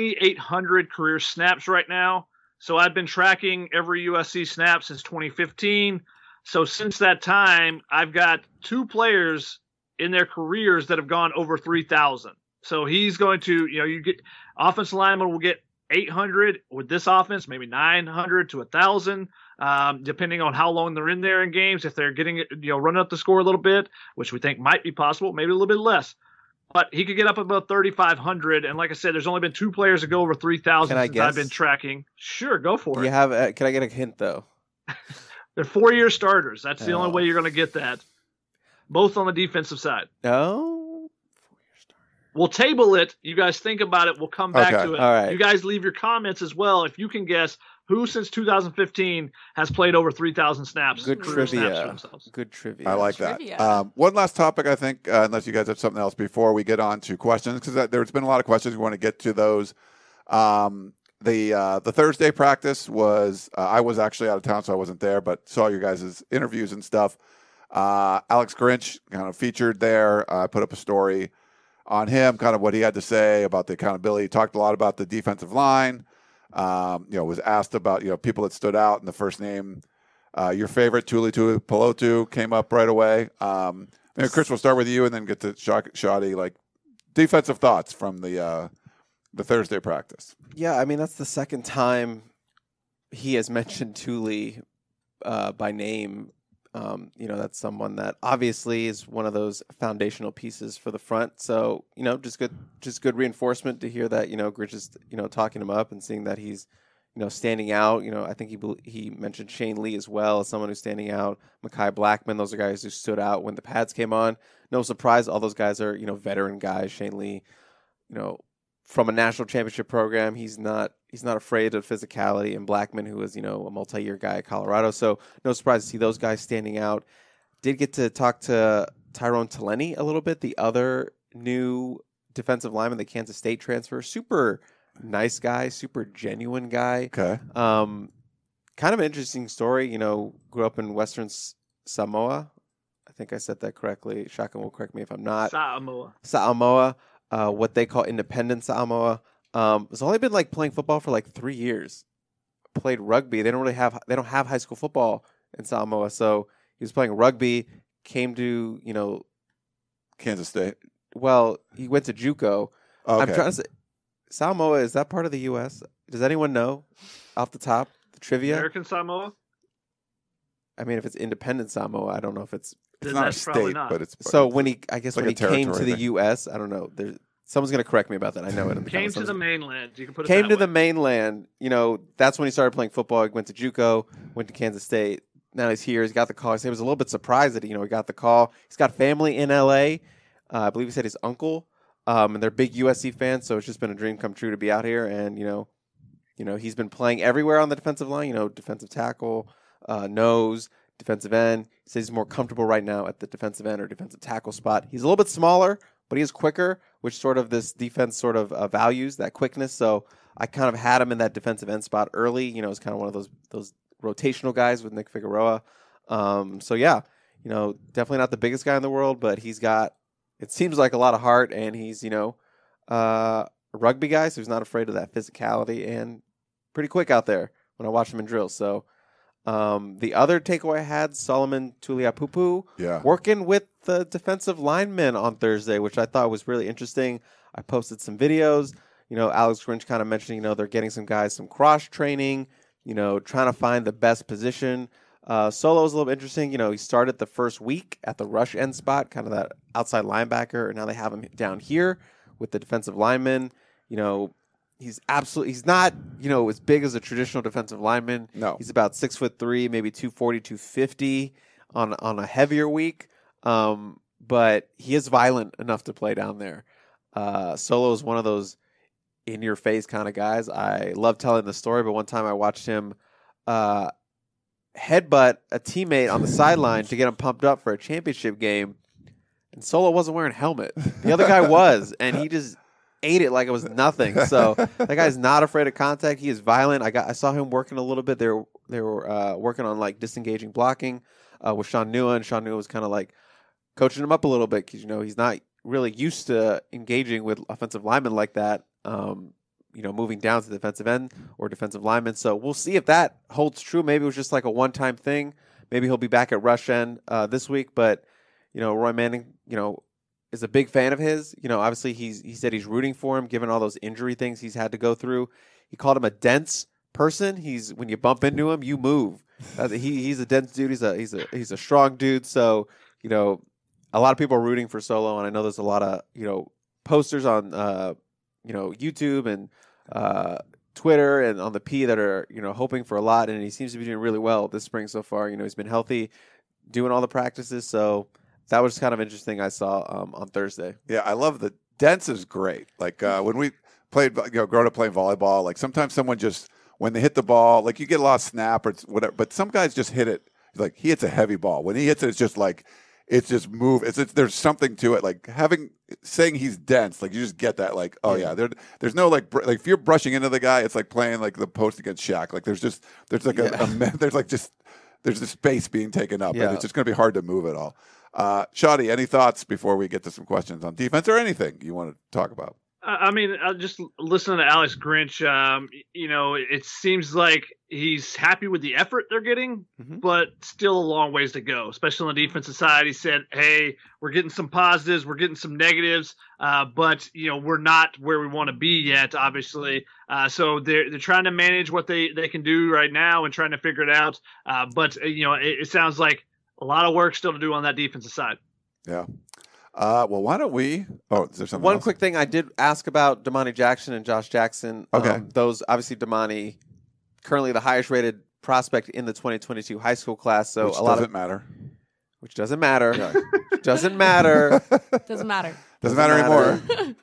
2,800 career snaps right now. So I've been tracking every USC snap since 2015. So since that time, I've got 2 players in their careers that have gone over 3,000. So he's going to, you get offensive lineman will get 800 with this offense, maybe 900 to 1,000, depending on how long they're in there in games. If they're getting it, running up the score a little bit, which we think might be possible, maybe a little bit less. But he could get up about 3,500. And like I said, there's only been 2 players that go over 3,000 since I've been tracking. Sure, go for it. Can I get a hint though? They're 4-year starters. That's the only way you're going to get that. Both on the defensive side. No. We'll table it. You guys think about it. We'll come back to it. All right. You guys leave your comments as well if you can guess who since 2015 has played over 3,000 snaps. Good trivia. Good trivia. I like that. One last topic, I think, unless you guys have something else before we get on to questions, because there's been a lot of questions. We want to get to those. The Thursday practice was I was actually out of town, so I wasn't there, but saw your guys' interviews and stuff. Alex Grinch kind of featured there. I put up a story on him, kind of what he had to say about the accountability. He talked a lot about the defensive line. Was asked about people that stood out in the first name. Your favorite, Tuli Tuipulotu, came up right away. Chris, we'll start with you and then get to Shoddy. Like defensive thoughts from the Thursday practice. Yeah, I mean that's the second time he has mentioned Tuli by name. That's someone that obviously is one of those foundational pieces for the front. So, just good reinforcement to hear that, Grinch is, talking him up and seeing that he's, standing out. I think he mentioned Shane Lee as well as someone who's standing out. Mekhi Blackman, those are guys who stood out when the pads came on. No surprise, all those guys are, veteran guys. Shane Lee, from a national championship program, he's not afraid of physicality, and Blackman, who is, a multi-year guy at Colorado. So no surprise to see those guys standing out. Did get to talk to Tyrone Taleni a little bit, the other new defensive lineman, the Kansas State transfer. Super nice guy, super genuine guy. Okay. Kind of an interesting story. Grew up in Western Samoa. I think I said that correctly. Shotgun will correct me if I'm not. Samoa. What they call independent Samoa. It's only been playing football for 3 years. Played rugby. They don't have high school football in Samoa. So he was playing rugby, came to, Kansas State. Well, he went to JUCO. Okay. I'm trying to say, Samoa, is that part of the U.S.? Does anyone know off the top the trivia? American Samoa? I mean, if it's independent Samoa, I don't know if it's not a state, but it's so when he came to the thing. U.S., I don't know. Someone's going to correct me about that. I know it. Came to the mainland. You can put it came that to way. the mainland. That's when he started playing football. He went to JUCO, went to Kansas State. Now he's here. He's got the call. He was a little bit surprised that he got the call. He's got family in L.A. I believe he said his uncle, and they're big USC fans. So it's just been a dream come true to be out here. And he's been playing everywhere on the defensive line. Defensive tackle, nose, defensive end. He says he's more comfortable right now at the defensive end or defensive tackle spot. He's a little bit smaller, but he is quicker, which sort of this defense sort of values that quickness. So I kind of had him in that defensive end spot early. It's kind of one of those rotational guys with Nick Figueroa. So yeah, definitely not the biggest guy in the world, but he's got, it seems like, a lot of heart, and he's, a rugby guy, so he's not afraid of that physicality and pretty quick out there when I watch him in drills. So the other takeaway I had, Solomon Tuliaupupu working with the defensive linemen on Thursday, which I thought was really interesting. I posted some videos. Alex Grinch kind of mentioned, they're getting some guys some cross training, trying to find the best position. Solo was a little bit interesting. He started the first week at the rush end spot, kind of that outside linebacker, and now they have him down here with the defensive lineman. He's not, as big as a traditional defensive lineman. No. He's about 6'3", maybe 240, 250 on a heavier week. But he is violent enough to play down there. Solo is one of those in-your-face kind of guys. I love telling the story, but one time I watched him headbutt a teammate on the sideline to get him pumped up for a championship game, and Solo wasn't wearing a helmet. The other guy was, and he just ate it like it was nothing. So that guy's not afraid of contact. He is violent. I saw him working a little bit. They were working on like disengaging blocking with Sean Nua, and Sean Nua was kind of like coaching him up a little bit because he's not really used to engaging with offensive linemen like that. Moving down to the defensive end or defensive lineman. So we'll see if that holds true. Maybe it was just like a one-time thing. Maybe he'll be back at rush end this week. But Roy Manning, is a big fan of his. Obviously he said he's rooting for him given all those injury things he's had to go through. He called him a dense person. When you bump into him, you move. He's a dense dude. He's a strong dude. So a lot of people are rooting for Solo, and I know there's a lot of posters on YouTube and Twitter and on the P that are hoping for a lot, and he seems to be doing really well this spring so far. He's been healthy, doing all the practices, so that was kind of interesting. I saw on Thursday. Yeah, I love the dense is great. Like when we played, growing up playing volleyball, like sometimes someone just when they hit the ball, like you get a lot of snap or whatever, but some guys just hit it like he hits a heavy ball. When he hits it, it's just like. It's just move. There's something to it. Like saying he's dense. Like you just get that. Like there's no like if you're brushing into the guy, it's like playing like the post against Shaq. Like there's this space being taken up, and it's just going to be hard to move it all. Shadi, any thoughts before we get to some questions on defense or anything you want to talk about? I mean, just listening to Alex Grinch, it seems like he's happy with the effort they're getting, but still a long ways to go, especially on the defensive side. He said, hey, we're getting some positives, we're getting some negatives, but, we're not where we want to be yet, obviously. So they're trying to manage what they can do right now and trying to figure it out. But, it sounds like a lot of work still to do on that defensive side. Yeah. Well, why don't we? Oh, is there something One else? quick thing I did ask about Damani Jackson and Josh Jackson. Okay. Those, obviously, Damani, currently the highest rated prospect in the 2022 high school class. So Which a lot doesn't matter. Which doesn't matter. Doesn't matter. Doesn't matter. Doesn't matter anymore.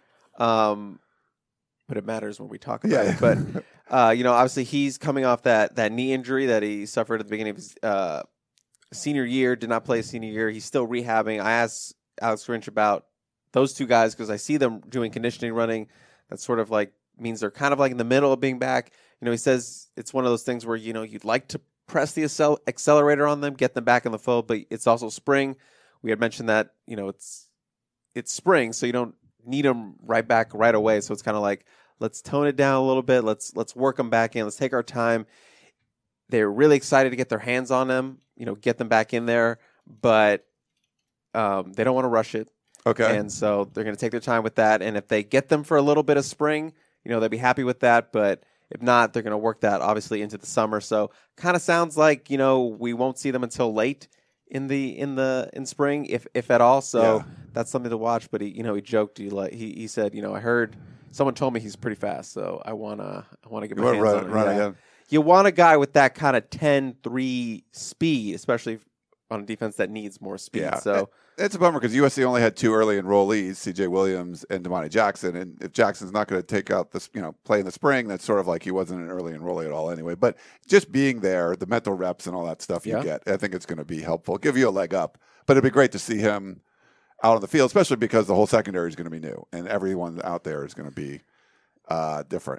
But it matters when we talk about it. But, obviously he's coming off that knee injury that he suffered at the beginning of his senior year, did not play his senior year. He's still rehabbing. I asked Alex Grinch about those two guys because I see them doing conditioning running. That sort of like means they're kind of like in the middle of being back. He says it's one of those things where, you'd like to press the accelerator on them, get them back in the fold, but it's also spring. We had mentioned that, it's spring, so you don't need them right back right away. So it's kind of like, let's tone it down a little bit. Let's work them back in. Let's take our time. They're really excited to get their hands on them, get them back in there, but they don't want to rush it. Okay. And so they're going to take their time with that. And if they get them for a little bit of spring, they'll be happy with that. But if not, they're going to work that obviously into the summer. So kind of sounds like, we won't see them until late in spring, if at all. So that's something to watch. But he joked, he said, I heard someone told me he's pretty fast. So I want to get my hands on him. Again. You want a guy with that kind of 10-3 speed, especially on a defense that needs more speed. Yeah. So it's a bummer because USC only had two early enrollees, C.J. Williams and Damani Jackson. And if Jackson's not going to take out this, play in the spring, that's sort of like he wasn't an early enrollee at all anyway. But just being there, the mental reps and all that stuff you get, I think it's going to be helpful. Give you a leg up. But it'd be great to see him out on the field, especially because the whole secondary is going to be new and everyone out there is going to be different.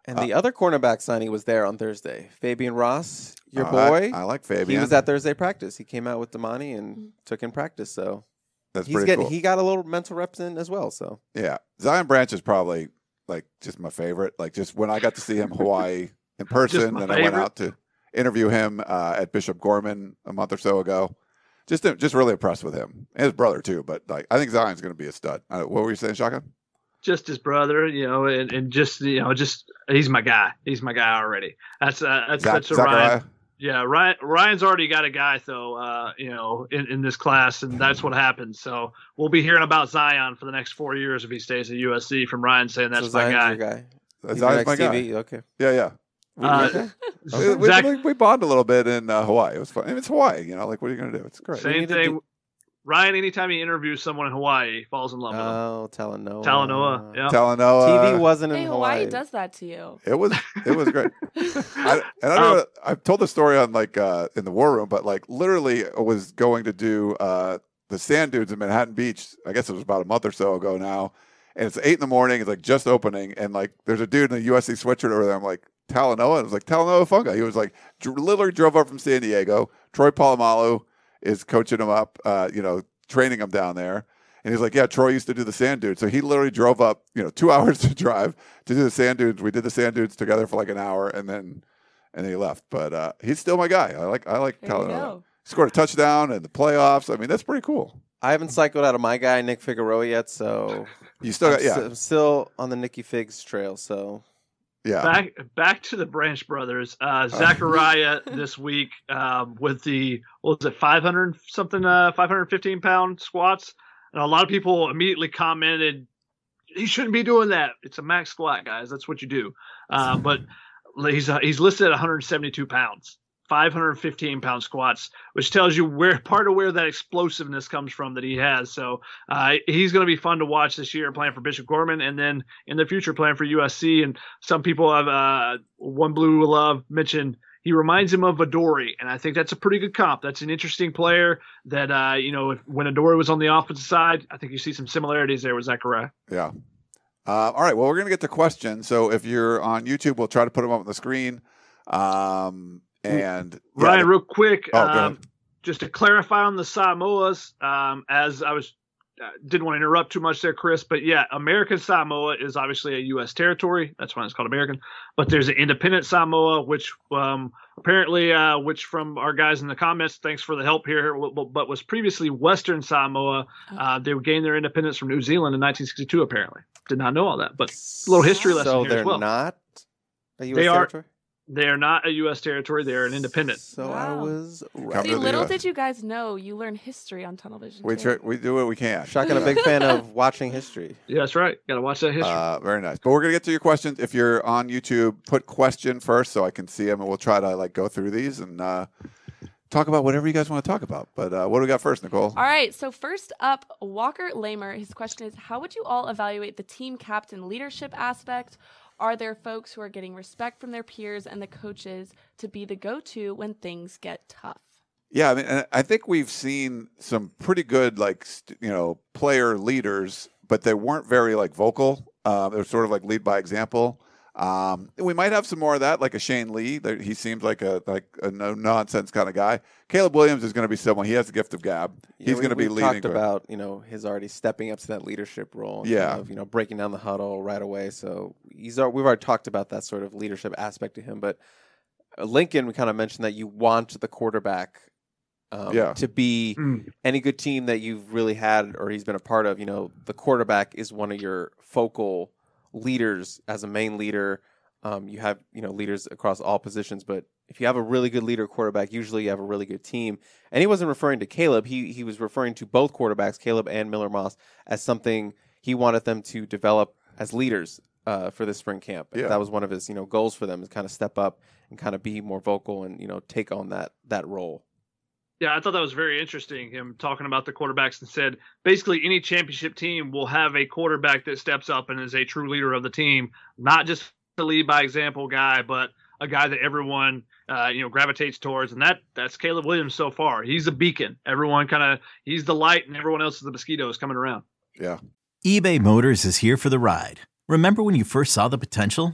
And the other cornerback signing was there on Thursday. Fabian Ross, your boy. boy. I like Fabian. He was at Thursday practice. He came out with Damani and took in practice. So that's pretty cool. He got a little mental reps in as well. So yeah, Zion Branch is probably like just my favorite. Like just when I got to see him in Hawaii in person, and I went out to interview him at Bishop Gorman a month or so ago. Just really impressed with him and his brother too. But like I think Zion's going to be a stud. What were you saying, Shotgun? Just his brother, and just he's my guy. He's my guy already. That's Ryan. Yeah, Ryan's already got a guy though, in this class, and that's what happens. So we'll be hearing about Zion for the next 4 years if he stays at USC. From Ryan saying that's my guy. Your guy. Zion's my guy. Okay. Yeah. We bond a little bit in Hawaii. It was fun. I mean, it's Hawaii, like what are you going to do? It's great. Same thing. Ryan, anytime he interviews someone in Hawaii, he falls in love with them. Oh, Talanoa. Yeah. Talanoa. TV wasn't in Hawaii does that to you. It was great. I've told the story on in the War Room, but literally I was going to do the Sand Dunes in Manhattan Beach. I guess it was about a month or so ago now. And it's 8 a.m. It's just opening. And there's a dude in a USC sweatshirt over there. I'm like, Talanoa? And it was like, Talanoa Funga. He was literally drove up from San Diego. Troy Polamalu is coaching him up, training him down there. And he's like, yeah, Troy used to do the Sand Dunes. So he literally drove up, 2 hours to drive to do the Sand Dunes. We did the Sand Dunes together for an hour, and then he left. But he's still my guy. I like Talanoa. He scored a touchdown in the playoffs. I mean, that's pretty cool. I haven't cycled out of my guy, Nick Figueroa, yet, so you still I'm still on the Nicky Figs trail, so yeah. Back to the Branch brothers. Zachariah this week with the 515 pound squats, and a lot of people immediately commented he shouldn't be doing that. It's a max squat, guys. That's what you do. But he's listed at 172 pounds. 515 pound squats, which tells you where that explosiveness comes from that he has. So he's going to be fun to watch this year, playing for Bishop Gorman, and then in the future playing for USC. And some people have One Blue Love mentioned he reminds him of Adoree, and I think that's a pretty good comp. That's an interesting player that when Adoree was on the offensive side, I think you see some similarities there with Zachariah. Yeah. All right. Well, we're going to get to questions. So if you're on YouTube, we'll try to put them up on the screen. And Ryan, real quick, just to clarify on the Samoas, as I was didn't want to interrupt too much there, Chris, but yeah, American Samoa is obviously a U.S. territory. That's why it's called American. But there's an independent Samoa, which apparently, which from our guys in the comments, thanks for the help here, but was previously Western Samoa. They gained their independence from New Zealand in 1962, apparently. Did not know all that, but a little history lesson here as well. So they're not a U.S. territory? They are not a U.S. territory. They are an independent. So I was right. See, little did you guys know, you learn history on Tunnel Vision. We do what we can. Shotgun, a big fan of watching history. Yeah, that's right. Got to watch that history. Very nice. But we're going to get to your questions. If you're on YouTube, put question first so I can see them, and we'll try to go through these and talk about whatever you guys want to talk about. But what do we got first, Nicole? All right. So first up, Walker Lamer. His question is, how would you all evaluate the team captain leadership aspect? Are there folks who are getting respect from their peers and the coaches to be the go-to when things get tough? Yeah, I mean, I think we've seen some pretty good, player leaders, but they weren't very vocal. They're sort of lead by example. We might have some more of that, like a Shane Lee. He seems like a no nonsense kind of guy. Caleb Williams is going to be someone. He has the gift of gab. He's going to be leading. Talked about his already stepping up to that leadership role. Yeah, of, breaking down the huddle right away. So we've already talked about that sort of leadership aspect to him. But Lincoln, we kind of mentioned that you want the quarterback. To be any good team that you've really had or he's been a part of. The quarterback is one of your focal leaders as a main leader. You have leaders across all positions, but if you have a really good leader quarterback, usually you have a really good team. And he wasn't referring to Caleb. He was referring to both quarterbacks, Caleb and Miller Moss, as something he wanted them to develop as leaders for this spring camp. Yeah. That was one of his goals for them, is kind of step up and kind of be more vocal and take on that role. Yeah, I thought that was very interesting, him talking about the quarterbacks, and said basically any championship team will have a quarterback that steps up and is a true leader of the team, not just the lead by example guy, but a guy that everyone gravitates towards. And that's Caleb Williams so far. He's a beacon. Everyone he's the light, and everyone else is the mosquitoes coming around. Yeah. eBay Motors is here for the ride. Remember when you first saw the potential?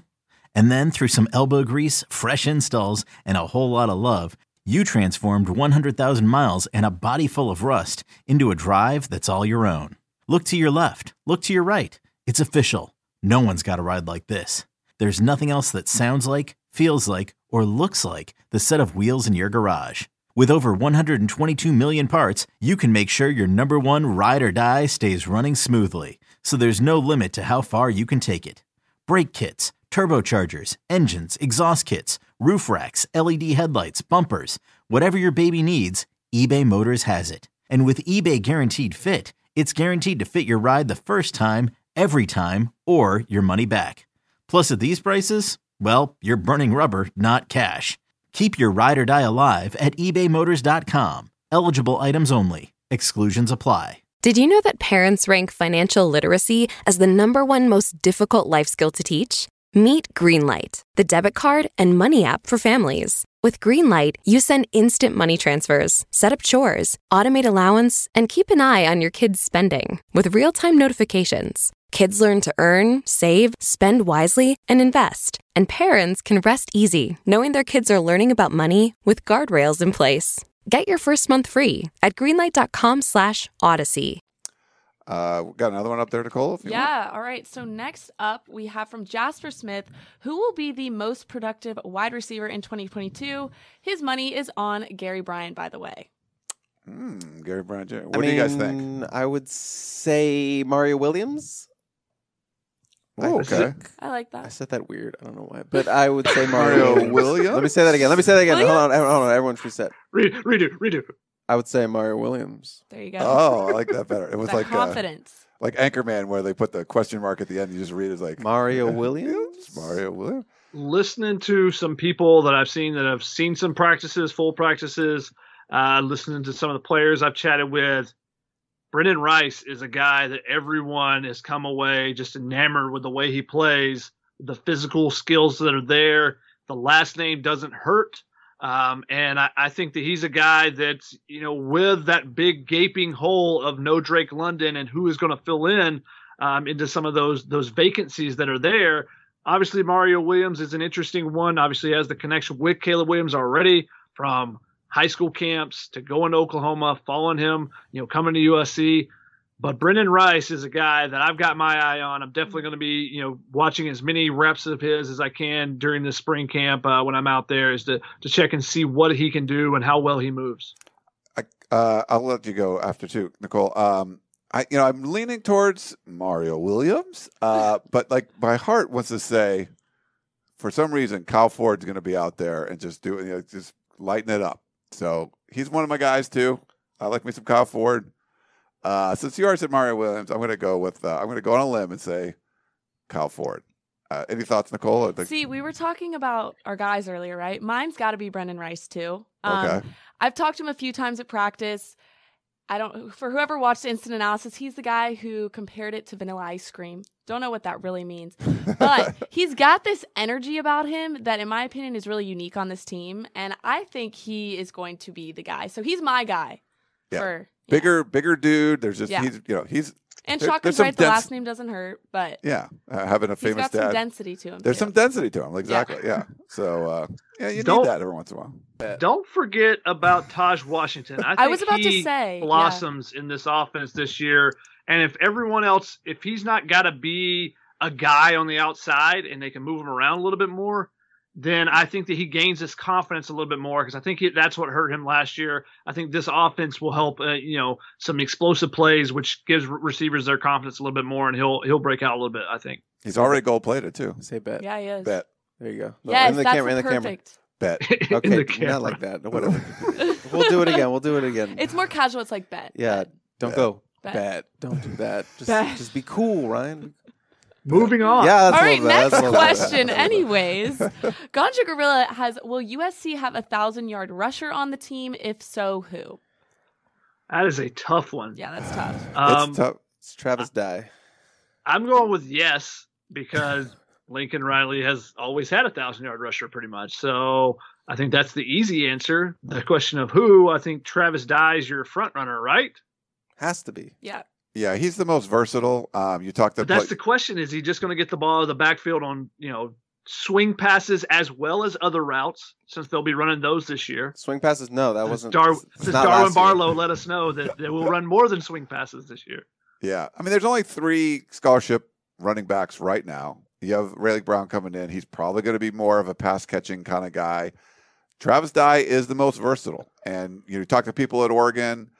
And then through some elbow grease, fresh installs, and a whole lot of love, you transformed 100,000 miles and a body full of rust into a drive that's all your own. Look to your left. Look to your right. It's official. No one's got a ride like this. There's nothing else that sounds like, feels like, or looks like the set of wheels in your garage. With over 122 million parts, you can make sure your number one ride or die stays running smoothly. So there's no limit to how far you can take it. Brake kits, turbochargers, engines, exhaust kits, roof racks, LED headlights, bumpers, whatever your baby needs, eBay Motors has it. And with eBay Guaranteed Fit, it's guaranteed to fit your ride the first time, every time, or your money back. Plus at these prices, well, you're burning rubber, not cash. Keep your ride or die alive at ebaymotors.com. Eligible items only. Exclusions apply. Did you know that parents rank financial literacy as the #1 most difficult life skill to teach? Meet Greenlight, the debit card and money app for families. With Greenlight, you send instant money transfers, set up chores, automate allowance, and keep an eye on your kids' spending with real-time notifications. Kids learn to earn, save, spend wisely, and invest. And parents can rest easy knowing their kids are learning about money with guardrails in place. Get your first month free at greenlight.com/Odyssey. Got another one up there, Nicole? If you want. Yeah, all right. So next up, we have from Jasper Smith, who will be the most productive wide receiver in 2022. His money is on Gary Bryant, by the way. Gary Bryant Jr. What do you guys think? I would say Mario Williams. Oh, okay. I like I that. said that weird. I don't know why. But I would say Mario Williams? Let me say that again. Hold on. Everyone's reset. Redo. I would say Mario Williams. There you go. Oh, I like that better. It was that like confidence. like Anchorman, where they put the question mark at the end. You just read it as like Mario Williams? Mario Williams. Listening to some people that I've seen some practices, full practices, listening to some of the players I've chatted with, Brendan Rice is a guy that everyone has come away just enamored with the way he plays, the physical skills that are there. The last name doesn't hurt. And I think that he's a guy that's, with that big gaping hole of no Drake London and who is going to fill in into some of those vacancies that are there. Obviously, Mario Williams is an interesting one. Obviously, has the connection with Caleb Williams already from high school camps to going to Oklahoma, following him, coming to USC. But Brendan Rice is a guy that I've got my eye on. I'm definitely going to be, watching as many reps of his as I can during the spring camp when I'm out there, is to check and see what he can do and how well he moves. I'll let you go after too, Nicole. I'm leaning towards Mario Williams, but like my heart wants to say, for some reason, Kyle Ford's going to be out there and just just lighten it up. So he's one of my guys too. I like me some Kyle Ford. Since you already said Mario Williams, I'm going to go with I'm going to go on a limb and say Kyle Ford. Any thoughts, Nicole? See, we were talking about our guys earlier, right? Mine's got to be Brendan Rice too. Okay. I've talked to him a few times at practice. For whoever watched Instant Analysis, he's the guy who compared it to vanilla ice cream. Don't know what that really means. But he's got this energy about him that, in my opinion, is really unique on this team. And I think he is going to be the guy. So he's my guy. Yeah. Bigger dude. There's just, he's. And Shotgun's right, the last name doesn't hurt, but. Yeah. Having a famous dad. He's got some density to him. There's some density to him. Exactly. Yeah. So, you need that every once in a while. Don't forget about Taj Washington. I was about to say. Blossoms in this offense this year. And if everyone else, if he's not got to be a guy on the outside and they can move him around a little bit more, then I think that he gains his confidence a little bit more, because I think that's what hurt him last year. I think this offense will help, some explosive plays, which gives receivers their confidence a little bit more, and he'll break out a little bit, I think. He's already gold-plated, too. Say bet. Yeah, he is. Bet. There you go. No, yes, in the that's camera, perfect. Bet. Okay, not like that. Whatever. We'll do it again. It's more casual. It's like bet. Yeah, don't go. Bet. Bet. Don't do that. Bet. Just be cool, Ryan. Moving on. Yeah, all right, next question. Anyways, Ganja Gorilla will USC have a 1,000-yard rusher on the team? If so, who? That is a tough one. Yeah, that's tough. It's tough. It's Travis Dye. I'm going with yes, because Lincoln Riley has always had a 1,000-yard rusher pretty much. So I think that's the easy answer. The question of who, I think Travis Dye is your front runner, right? Has to be. Yeah. Yeah, he's the most versatile. You talked about. But that's the question: is he just going to get the ball out of the backfield on swing passes as well as other routes, since they'll be running those this year. Swing passes? No, that wasn't. Since Darwin Barlow let us know that they will run more than swing passes this year. Yeah. I mean, there's only 3 scholarship running backs right now. You have Rayleigh Brown coming in. He's probably going to be more of a pass-catching kind of guy. Travis Dye is the most versatile. And you talk to people at Oregon,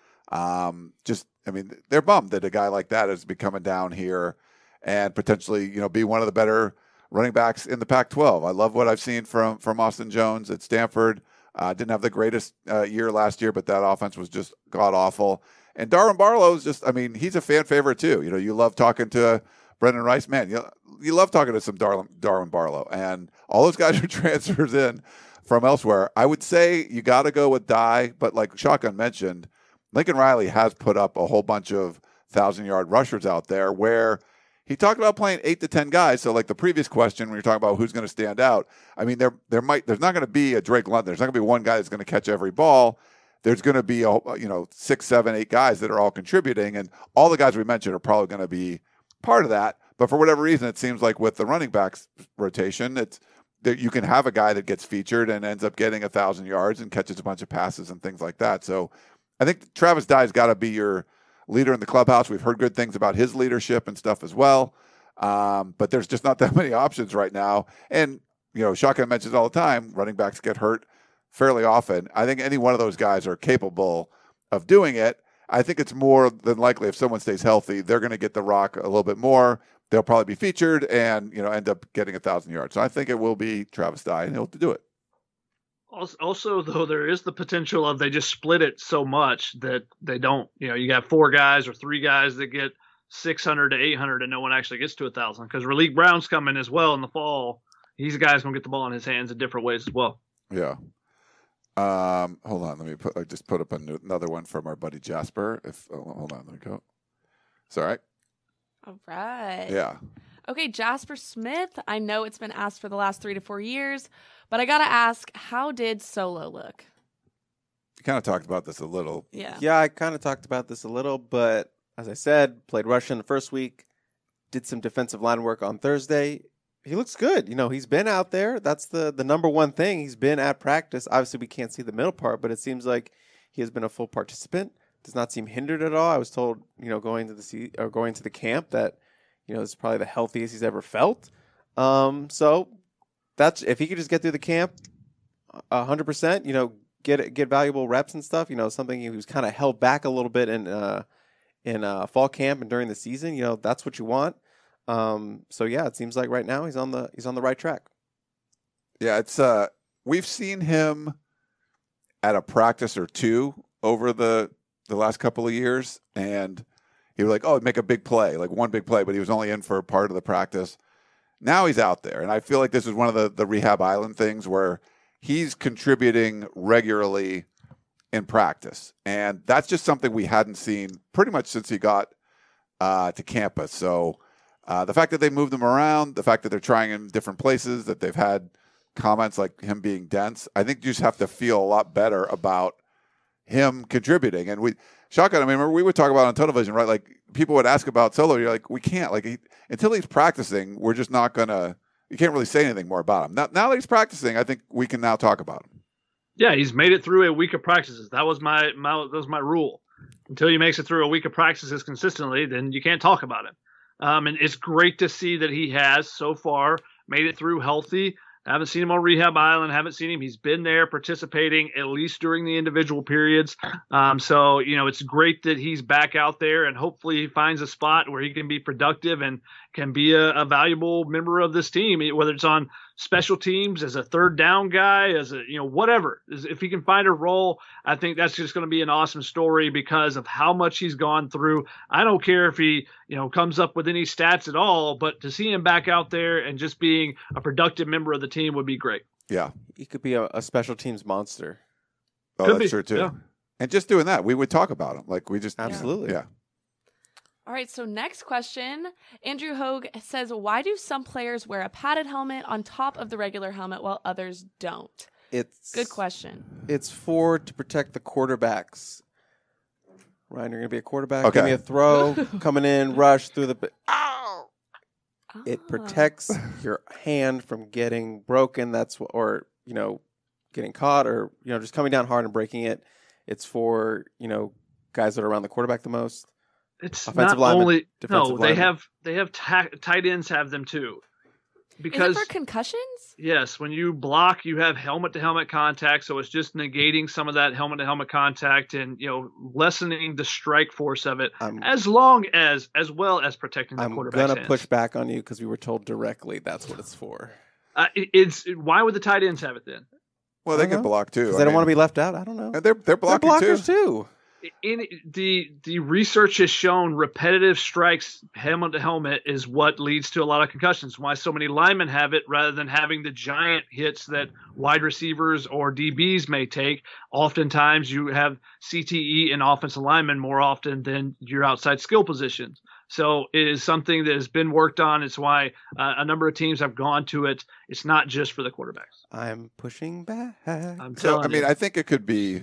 they're bummed that a guy like that is coming down here and potentially, be one of the better running backs in the Pac-12. I love what I've seen from Austin Jones at Stanford. Didn't have the greatest year last year, but that offense was just god-awful. And Darwin Barlow is he's a fan favorite too. You love talking to Brendan Rice. Man, you love talking to some Darwin Barlow. And all those guys are transfers in from elsewhere. I would say you got to go with Dye, but like Shotgun mentioned, Lincoln Riley has put up a whole bunch of 1,000-yard rushers out there where he talked about playing 8 to 10 guys. So like the previous question when you're talking about who's going to stand out, I mean, there's not going to be a Drake London. There's not going to be one guy that's going to catch every ball. There's going to be 6, 7, 8 guys that are all contributing, and all the guys we mentioned are probably going to be part of that. But for whatever reason, it seems like with the running backs rotation, it's that you can have a guy that gets featured and ends up getting 1,000 yards and catches a bunch of passes and things like that. So I think Travis Dye's got to be your leader in the clubhouse. We've heard good things about his leadership and stuff as well. But there's just not that many options right now. And, Shotgun mentions all the time, running backs get hurt fairly often. I think any one of those guys are capable of doing it. I think it's more than likely if someone stays healthy, they're going to get the rock a little bit more. They'll probably be featured and, end up getting 1,000 yards. So I think it will be Travis Dye, and he'll do it. Also, though, there is the potential of they just split it so much that they don't. You got 4 guys or 3 guys that get 600 to 800 and no one actually gets to 1,000 because Raleigh Brown's coming as well in the fall. He's a guy who's going to get the ball in his hands in different ways as well. Yeah. Hold on. I just put up another one from our buddy Jasper. Hold on. Let me go. It's all right. All right. Yeah. Okay, Jasper Smith. I know it's been asked for the last 3 to 4 years, but I got to ask, how did Solo look? You kind of talked about this a little. Yeah. Yeah, I kind of talked about this a little, but as I said, played Russian the first week, did some defensive line work on Thursday. He looks good. He's been out there. That's the number one thing. He's been at practice. Obviously, we can't see the middle part, but it seems like he has been a full participant. Does not seem hindered at all. I was told, going to the camp that, this is probably the healthiest he's ever felt. So that's if he could just get through the camp 100%, get valuable reps and stuff. Something he was kind of held back a little bit in fall camp and during the season. That's what you want. So yeah, it seems like right now he's on the right track. Yeah, it's we've seen him at a practice or two over the last couple of years, and he was like, "Oh, make a big play, like one big play," but he was only in for a part of the practice. Now he's out there, and I feel like this is one of the Rehab Island things where he's contributing regularly in practice, and that's just something we hadn't seen pretty much since he got to campus. So. The fact that they moved him around, the fact that they're trying him in different places, that they've had comments like him being dense, I think you just have to feel a lot better about him contributing. And Shotgun, remember we would talk about on Tunnel Vision, right? Like people would ask about Solo. You're like, we can't. Until he's practicing, we're just not going to – you can't really say anything more about him. Now that he's practicing, I think we can now talk about him. Yeah, he's made it through a week of practices. That was my rule. Until he makes it through a week of practices consistently, then you can't talk about him. And it's great to see that he has so far made it through healthy. I haven't seen him on Rehab Island. Haven't seen him. He's been there participating at least during the individual periods. So, it's great that he's back out there and hopefully he finds a spot where he can be productive and can be a valuable member of this team, whether it's on special teams as a third down guy, as a, whatever. If he can find a role, I think that's just going to be an awesome story because of how much he's gone through. I don't care if he, comes up with any stats at all, but to see him back out there and just being a productive member of the team would be great. Yeah. He could be a special teams monster. Oh, could that's be. true too. Yeah. And just doing that, we would talk about him. Like we just Absolutely. Yeah. All right, so next question. Andrew Hogue says, why do some players wear a padded helmet on top of the regular helmet while others don't? It's good question. It's to protect the quarterbacks. Ryan, you're going to be a quarterback. Okay. Give me a throw, coming in, rush through the – ow! It protects your hand from getting broken. Or getting caught, or just coming down hard and breaking it. It's for guys that are around the quarterback the most. It's offensive not linemen, only defensive they linemen. have tight ends have them too. Because Is it for concussions? yes, when you block, you have helmet-to-helmet contact, so it's just negating some of that helmet-to-helmet contact and lessening the strike force of it, as well as protecting the quarterback's I'm gonna hands. push back on you because we were told directly that's what it's for. Why would the tight ends have it then? Well, they can block too. Because they don't want to be left out. I don't know. They're blocking They're blockers too. In the research has shown repetitive strikes helmet to helmet is what leads to a lot of concussions. Why so many linemen have it rather than having the giant hits that wide receivers or DBs may take. Oftentimes you have CTE in offensive linemen more often than your outside skill positions. So it is something that has been worked on. It's why a number of teams have gone to it. It's not just for the quarterbacks. I'm pushing back. I'm telling you. I think it could be.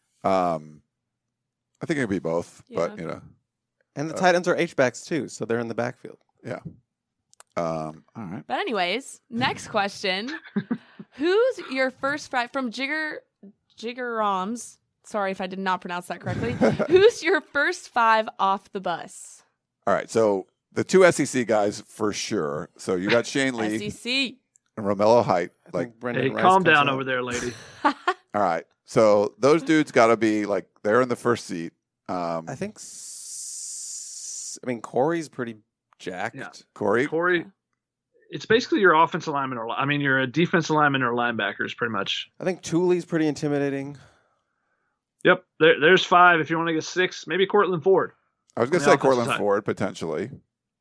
I think it could be both, but And the tight ends are H-backs too, so they're in the backfield. Yeah. All right. But anyways, next question. Who's your first five from Jigger Roms? Sorry if I did not pronounce that correctly. Who's your first five off the bus? All right. So the two SEC guys for sure. So you got Shane Lee SEC. and Romello Height. Hey, calm down over there, lady. All right. So those dudes got to be they're in the first seat. I think. Corey's pretty jacked. Yeah. Corey. It's basically your offensive lineman you're a defensive lineman or linebackers pretty much. I think Thule's pretty intimidating. Yep. There's five. If you want to get six, maybe Cortland Ford. I was going to say Cortland Ford potentially.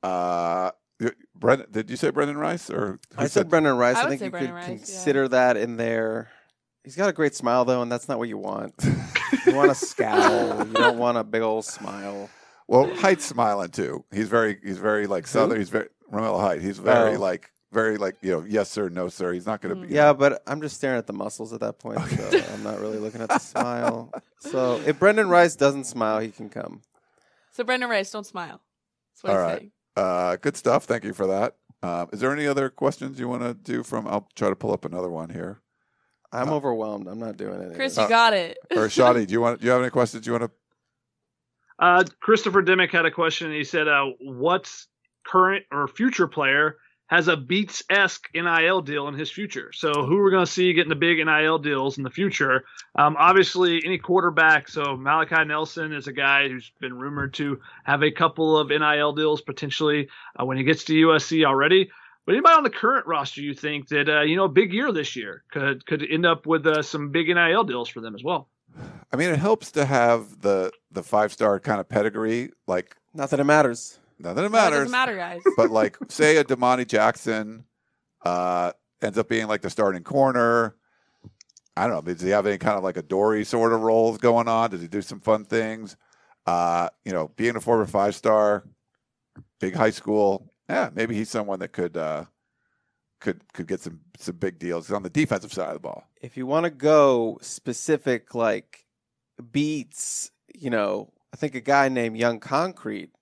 Brendan, did you say Brendan Rice or? I said Brendan Rice. I think you Brendan could Rice, consider that in there. He's got a great smile though, and that's not what you want. You want a scowl. You don't want a big old smile. Well, Height's smiling too. He's very Southern. He's very Romello Height. He's very yes sir, no sir. He's not going to be. Yeah, but I'm just staring at the muscles at that point, so I'm not really looking at the smile. So if Brendan Rice doesn't smile, he can come. So Brendan Rice, don't smile. That's what All he's right. saying. Good stuff. Thank you for that. Is there any other questions you want to do I'll try to pull up another one here. I'm overwhelmed. I'm not doing it. Chris, you got it. Or Shadi, do you have any questions you want to? Christopher Dimmick had a question. He said, "What current or future player has a Beats-esque NIL deal in his future?" So who we're going to see getting the big NIL deals in the future? Obviously, any quarterback. So Malachi Nelson is a guy who's been rumored to have a couple of NIL deals potentially when he gets to USC already. But anybody on the current roster you think that a big year this year could end up with some big NIL deals for them as well? I mean, it helps to have the 5-star kind of pedigree. Not that it matters. Not that it No, it matters. doesn't matter, guys. But say a Damani Jackson ends up being the starting corner. I don't know. Does he have any kind of a Dory sort of roles going on? Does he do some fun things? Being a former 5-star, big high school. Yeah, maybe he's someone that could get some big deals on the defensive side of the ball. If you want to go specific beats, I think a guy named Young Concrete,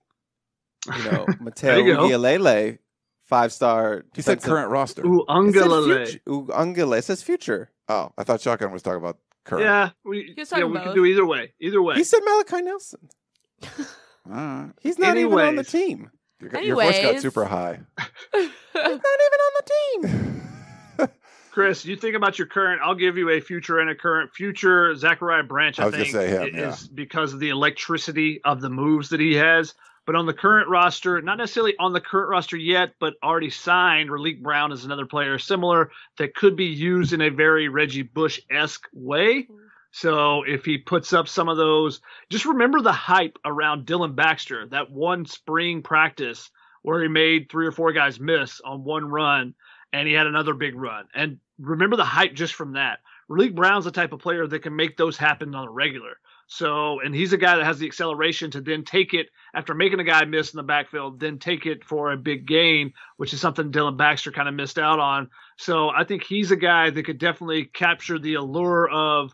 Mateo Uiagalelei, 5-star. He said current roster. Uiagalelei. It says future. Oh, I thought Shotgun was talking about current. Yeah, we could do either way. He said Malachi Nelson. All right. He's not even on the team. Your voice got super high. He's not even on the team. Chris, you think about your current. I'll give you a future and a current. Future, Zachariah Branch, I think, is because of the electricity of the moves that he has. But on the current roster, not necessarily on the current roster yet, but already signed, Raleek Brown is another player similar that could be used in a very Reggie Bush-esque way. So if he puts up some of those, just remember the hype around Dylan Baxter, that one spring practice where he made 3 or 4 guys miss on one run and he had another big run. And remember the hype just from that. Raleek Brown's the type of player that can make those happen on a regular. So, and he's a guy that has the acceleration to then take it after making a guy miss in the backfield, then take it for a big gain, which is something Dylan Baxter kind of missed out on. So I think he's a guy that could definitely capture the allure of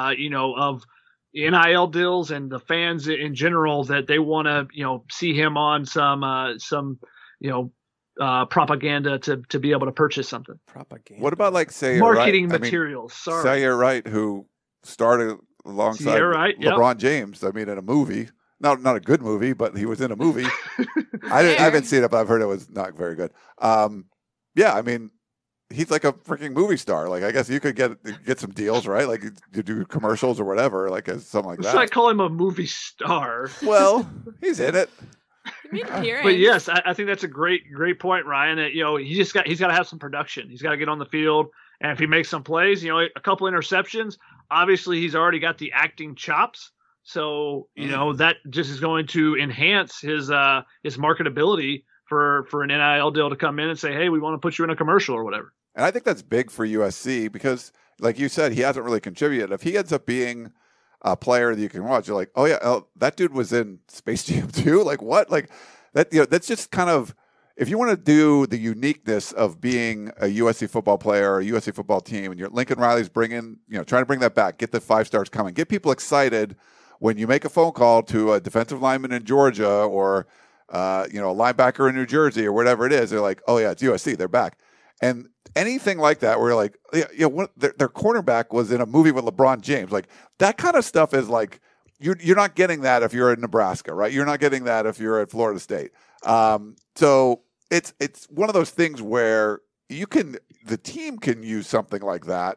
NIL deals and the fans in general that they want to, see him on some propaganda to be able to purchase something. Propaganda. What about like say Marketing Wright? materials. Sorry. Zaire Wright, who started alongside Zaire Wright, yep. LeBron James. I mean, in a movie, not a good movie, but he was in a movie. I haven't seen it, but I've heard it was not very good. Yeah, I mean, he's like a freaking movie star. Like, I guess you could get some deals, right? Like, you do commercials or whatever, like something like that. Should I call him a movie star? Well, he's in it. But yes, I think that's a great point, Ryan. That he's got to have some production. He's got to get on the field, and if he makes some plays, a couple interceptions. Obviously, he's already got the acting chops, so that just is going to enhance his marketability for an NIL deal to come in and say, hey, we want to put you in a commercial or whatever. And I think that's big for USC because, like you said, he hasn't really contributed. If he ends up being a player that you can watch, you're like, oh yeah, that dude was in Space Jam 2. Like what? Like that? That's just kind of, if you want to do the uniqueness of being a USC football player or a USC football team, and Lincoln Riley's trying to bring that back, get the 5 stars coming, get people excited when you make a phone call to a defensive lineman in Georgia or a linebacker in New Jersey or whatever it is. They're like, oh yeah, it's USC, they're back. And anything like that, where you're like, their cornerback was in a movie with LeBron James. Like that kind of stuff is like, you're not getting that if you're in Nebraska, right? You're not getting that if you're at Florida State. So it's one of those things where the team can use something like that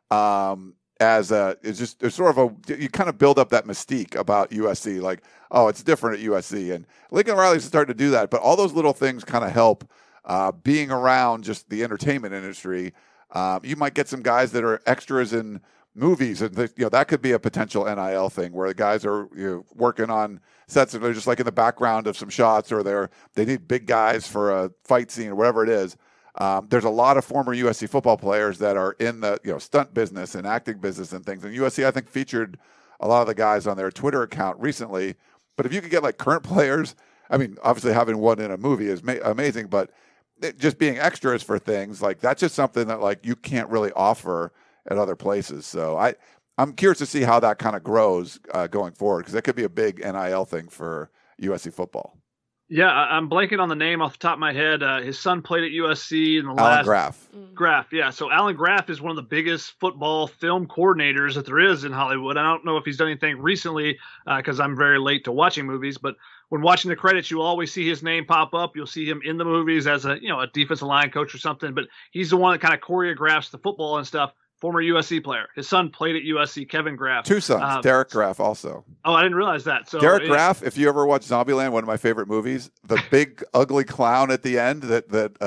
you kind of build up that mystique about USC, like, oh, it's different at USC. And Lincoln Riley's starting to do that, but all those little things kind of help being around just the entertainment industry. You might get some guys that are extras in movies, and that could be a potential NIL thing where the guys are working on sets and they're just like in the background of some shots, or they need big guys for a fight scene or whatever it is. There's a lot of former USC football players that are in the stunt business and acting business and things. And USC, I think, featured a lot of the guys on their Twitter account recently. But if you could get like current players, I mean, obviously having one in a movie is amazing, but just being extras for things like that's just something that like you can't really offer at other places. So I'm curious to see how that kind of grows going forward, because that could be a big NIL thing for USC football. Yeah, I'm blanking on the name off the top of my head. His son played at USC in the Alan Graff. Graff, yeah. So Alan Graff is one of the biggest football film coordinators that there is in Hollywood. I don't know if he's done anything recently because I'm very late to watching movies, but when watching the credits, you'll always see his name pop up. You'll see him in the movies as a defensive line coach or something, but he's the one that kind of choreographs the football and stuff. Former USC player. His son played at USC, Kevin Graff. 2 sons, Derek Graff also. Oh, I didn't realize that. So Derek Graff, if you ever watch Zombieland, one of my favorite movies, the big ugly clown at the end that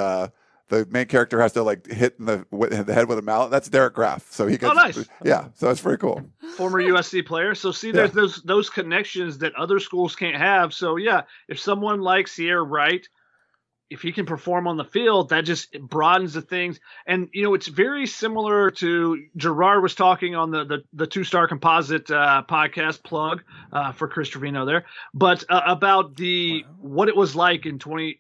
the main character has to like hit in the head with a mallet, that's Derek Graff. So he gets, nice. Yeah, so it's pretty cool. Former USC player. So see, there's those connections that other schools can't have. So yeah, if someone like Zaire Wright, if he can perform on the field, that just broadens the things. And, it's very similar to Gerard was talking on the Two-Star Composite podcast plug for Chris Trevino there, but about what it was like in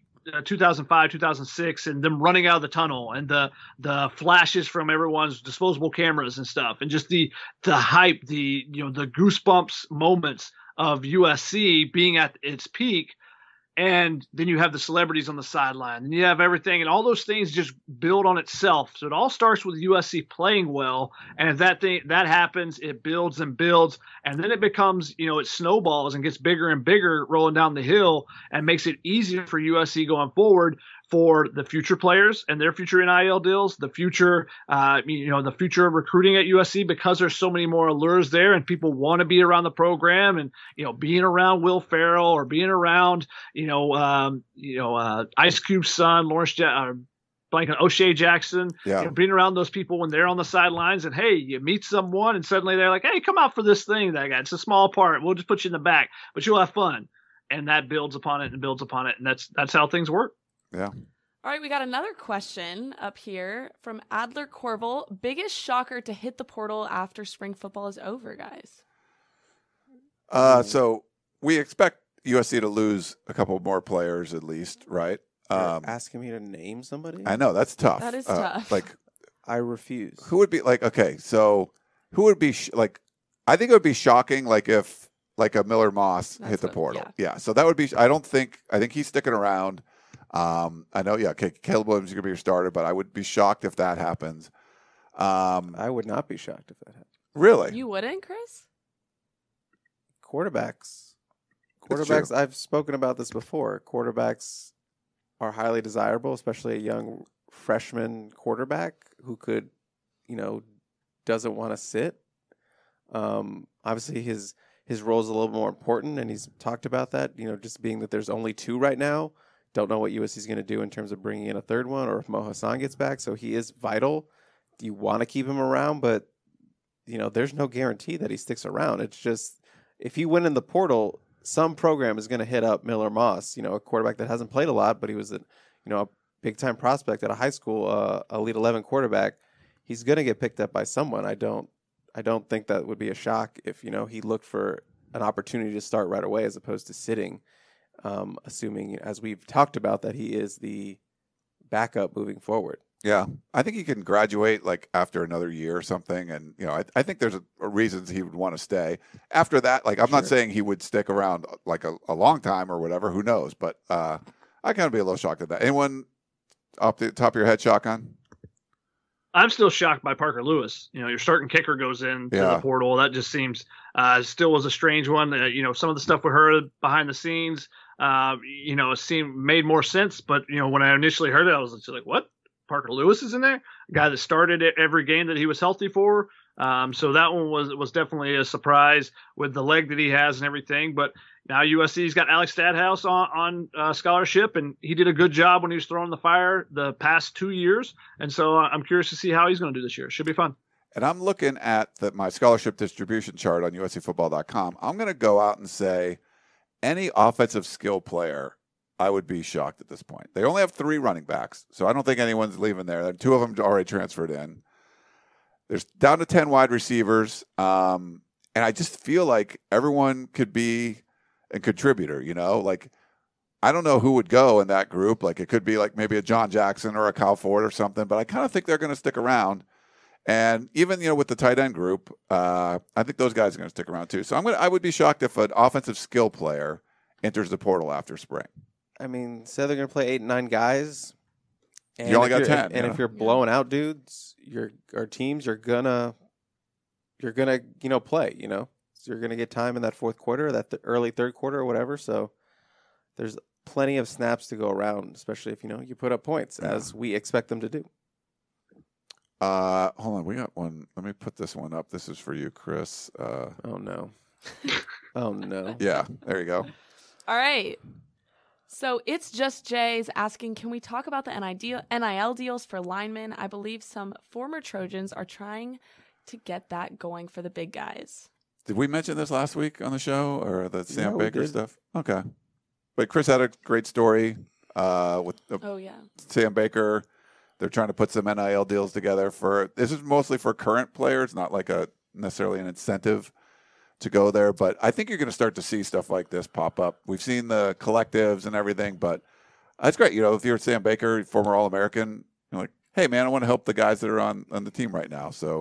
2005, 2006, and them running out of the tunnel and the flashes from everyone's disposable cameras and stuff. And just the hype, the goosebumps moments of USC being at its peak. And then you have the celebrities on the sideline, and you have everything, and all those things just build on itself. So it all starts with USC playing well, and if that happens, it builds and builds, and then it becomes, it snowballs and gets bigger and bigger rolling down the hill, and makes it easier for USC going forward for the future players and their future NIL deals, the future, the future of recruiting at USC, because there's so many more allures there, and people want to be around the program, and being around Will Ferrell or being around Ice Cube's son, O'Shea Jackson, being around those people when they're on the sidelines, and hey, you meet someone and suddenly they're like, hey, come out for this thing that I got. It's a small part. We'll just put you in the back, but you'll have fun, and that builds upon it and builds upon it, and that's how things work. Yeah. All right, we got another question up here from Adler Corval. Biggest shocker to hit the portal after spring football is over, guys? So we expect USC to lose a couple more players at least, right? Asking me to name somebody? I know, that's tough. That is tough. I refuse. Who would be who would be I think it would be shocking if a Miller Moss hit the portal. Yeah. So that would be, I think he's sticking around. I know, Caleb Williams is going to be your starter, but I would be shocked if that happens. I would not be shocked if that happened. Really? You wouldn't, Chris? Quarterbacks. That's true. I've spoken about this before. Quarterbacks are highly desirable, especially a young freshman quarterback who could, doesn't want to sit. Obviously, his role is a little more important, and he's talked about that. Just being that there's only 2 right now. Don't know what USC is going to do in terms of bringing in a third one, or if Mo Hassan gets back. So he is vital. You want to keep him around, but there's no guarantee that he sticks around. It's just if he went in the portal, some program is going to hit up Miller Moss, a quarterback that hasn't played a lot, but he was a big time prospect at a high school, Elite 11 quarterback. He's going to get picked up by someone. I don't think that would be a shock if he looked for an opportunity to start right away as opposed to sitting, assuming, as we've talked about, that he is the backup moving forward. Yeah, I think he can graduate like after another year or something, and I think there's reasons he would want to stay after that. Like, I'm not saying he would stick around like a long time or whatever. Who knows? But I kind of be a little shocked at that. Anyone off the top of your head, Shotgun? I'm still shocked by Parker Lewis. Your starting kicker goes in to the portal. That just seems still was a strange one. Some of the stuff we heard behind the scenes, it made more sense. But when I initially heard it, I was just like, what? Parker Lewis is in there, a guy that started every game that he was healthy for. So that one was definitely a surprise with the leg that he has and everything. But now USC's got Alex Stadthaus on scholarship, and he did a good job when he was throwing the fire the past 2 years. And so I'm curious to see how he's going to do this year. Should be fun. And I'm looking at my scholarship distribution chart on USCFootball.com. I'm going to go out and say any offensive skill player, I would be shocked at this point. They only have 3 running backs, so I don't think anyone's leaving there. 2 of them already transferred in. There's down to 10 wide receivers, and I just feel like everyone could be a contributor, Like, I don't know who would go in that group. Like, it could be like maybe a John Jackson or a Kyle Ford or something, but I kind of think they're going to stick around. And even, with the tight end group, I think those guys are going to stick around too. So I would be shocked if an offensive skill player enters the portal after spring. I mean, say they're going to play 8, 9 guys. And you only got 10. And if you're blowing out dudes, our teams, you're gonna play. So you're gonna get time in that fourth quarter, that early third quarter, or whatever. So there's plenty of snaps to go around, especially if you put up points as we expect them to do. Hold on, we got one. Let me put this one up. This is for you, Chris. Oh no. Oh no. Yeah, there you go. All right. So it's just Jay's asking, can we talk about the NIL deals for linemen? I believe some former Trojans are trying to get that going for the big guys. Did we mention this last week on the show, or the Sam Baker did. stuff? Okay. But Chris had a great story with Sam Baker. They're trying to put some NIL deals together this is mostly for current players, not like necessarily an incentive to go there, but I think you're going to start to see stuff like this pop up. We've seen the collectives and everything, but it's great. If you're Sam Baker, former All-American, you're like, hey man, I want to help the guys that are on the team right now. So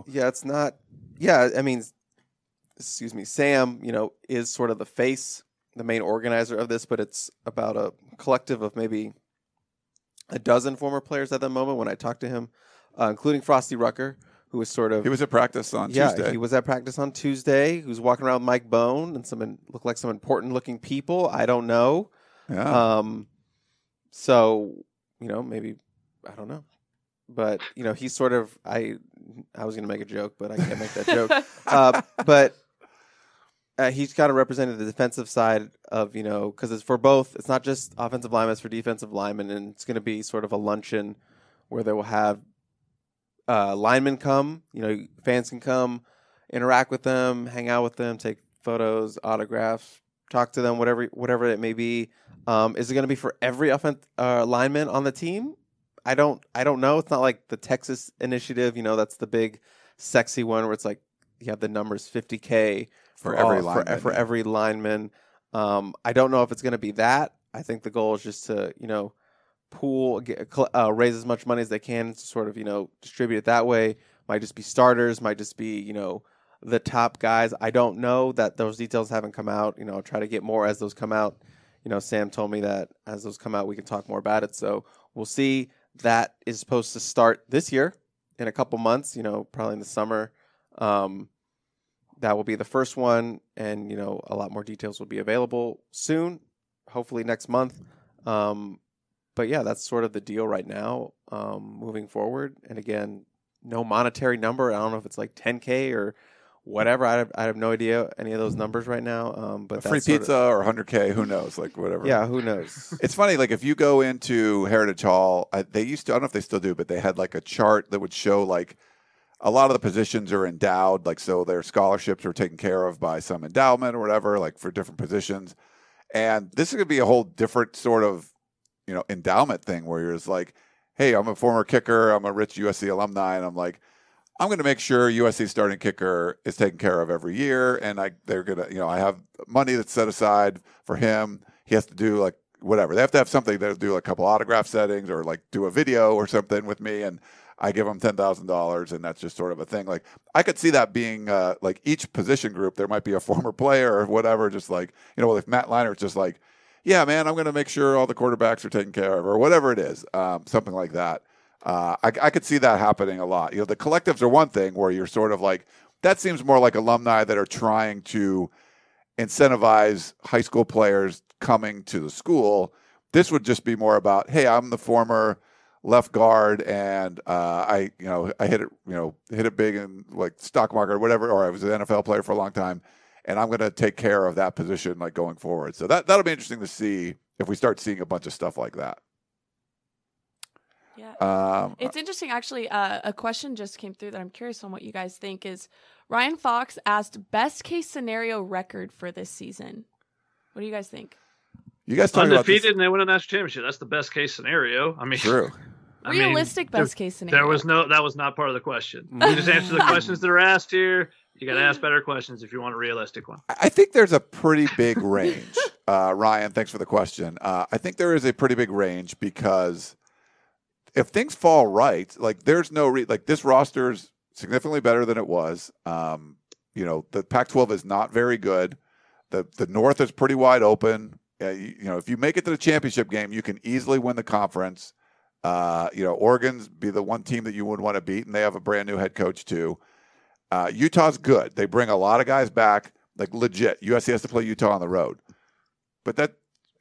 Sam, is sort of the main organizer of this, but it's about a collective of maybe a dozen former players at the moment. When I talked to him, including Frosty Rucker, who was he was at practice on Tuesday. Yeah, he was at practice on Tuesday. He was walking around with Mike Bone and looked like some important looking people. I don't know. Yeah. So, maybe, I don't know. But, he's sort of, I was going to make a joke, but I can't make that joke. But he's kind of represented the defensive side of, because it's for both. It's not just offensive linemen, it's for defensive linemen. And it's going to be sort of a luncheon where they will have linemen come, fans can come, interact with them, hang out with them, take photos, autographs, talk to them, whatever it may be. Is it going to be for every lineman on the team? I don't know. It's not like the Texas initiative, that's the big sexy one where it's like you have the numbers 50K for every lineman. For every lineman. I don't know if it's going to be that. I think the goal is just to, pool, raise as much money as they can to sort of, distribute it that way. Might just be starters, might just be, the top guys. I don't know. That those details haven't come out. I'll try to get more as those come out, Sam told me that as those come out, we can talk more about it. So we'll see. That is supposed to start this year in a couple months, probably in the summer. That will be the first one, and, a lot more details will be available soon, hopefully next month. But yeah, that's sort of the deal right now, moving forward. And again, no monetary number. I don't know if it's like 10K or whatever. I have no idea any of those numbers right now. But free pizza or 100K, who knows? Like whatever. Yeah, who knows? It's funny. Like if you go into Heritage Hall, they used to. I don't know if they still do, but they had like a chart that would show like a lot of the positions are endowed. Like so, their scholarships are taken care of by some endowment or whatever, like for different positions. And this is going to be a whole different sort of endowment thing where you're just like, hey, I'm a former kicker, I'm a rich USC alumni, and I'm like, I'm going to make sure USC starting kicker is taken care of every year, and they're going to, I have money that's set aside for him. He has to do like whatever. They have to have something to do like a couple autograph settings or like do a video or something with me, and I give them $10,000, and that's just sort of a thing. Like I could see that being like each position group, there might be a former player or whatever, just like, if Matt Leinert's just like, yeah, man, I'm going to make sure all the quarterbacks are taken care of or whatever it is, something like that. I could see that happening a lot. The collectives are one thing where you're sort of like, that seems more like alumni that are trying to incentivize high school players coming to the school. This would just be more about, hey, I'm the former left guard and I hit it big in like stock market or whatever, or I was an NFL player for a long time, and I'm going to take care of that position like going forward. So that'll be interesting to see if we start seeing a bunch of stuff like that. Yeah. It's interesting, actually. A question just came through that I'm curious on what you guys think is Ryan Fox asked best case scenario record for this season. What do you guys think? You guys talking about undefeated and they win a national championship. That's the best case scenario. I mean, true. Realistic best case scenario. That was not part of the question. You just answer the questions that are asked here. You got to ask better questions if you want a realistic one. I think there's a pretty big range. Ryan, thanks for the question. I think there is a pretty big range because if things fall right, like there's no like this roster is significantly better than it was. The Pac-12 is not very good. The North is pretty wide open. If you make it to the championship game, you can easily win the conference. Oregon's be the one team that you would want to beat, and they have a brand new head coach too. Utah's good. They bring a lot of guys back, like legit. USC has to play Utah on the road. But that,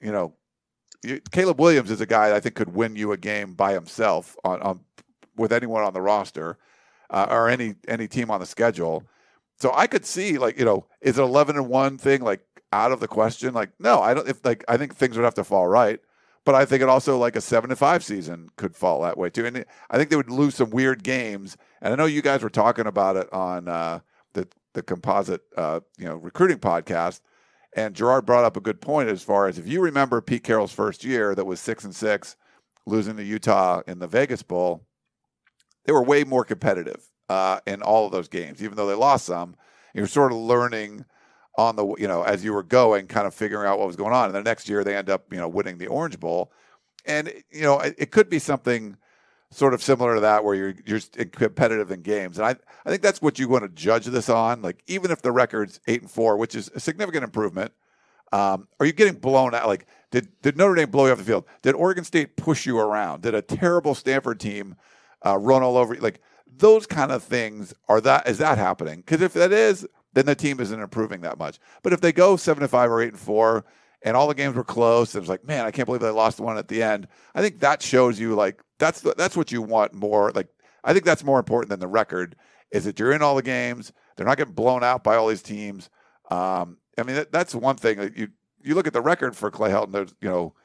Caleb Williams is a guy that I think could win you a game by himself on with anyone on the roster or any team on the schedule. So I could see is it 11-1 thing like out of the question? Like, no, I don't. I think things would have to fall right. But I think it also like a 7-5 season could fall that way too. And I think they would lose some weird games. And I know you guys were talking about it on the composite recruiting podcast. And Gerard brought up a good point as far as if you remember Pete Carroll's first year that was 6-6, losing to Utah in the Vegas Bowl, they were way more competitive in all of those games, even though they lost some. You were sort of learning on the, as you were going, kind of figuring out what was going on. And the next year they end up, winning the Orange Bowl. And, it could be something sort of similar to that where you're just competitive in games. And I think that's what you want to judge this on. Like, even if the record's 8-4, which is a significant improvement, are you getting blown out? Like, did Notre Dame blow you off the field? Did Oregon State push you around? Did a terrible Stanford team run all over you? Like, those kind of things, is that happening? Because if that is, then the team isn't improving that much. But if they go 7-5 or 8-4 and all the games were close, it was like, man, I can't believe they lost one at the end. I think that shows you like that's what you want more. Like, I think that's more important than the record is that you're in all the games. They're not getting blown out by all these teams. That's one thing. You look at the record for Clay Helton. There's,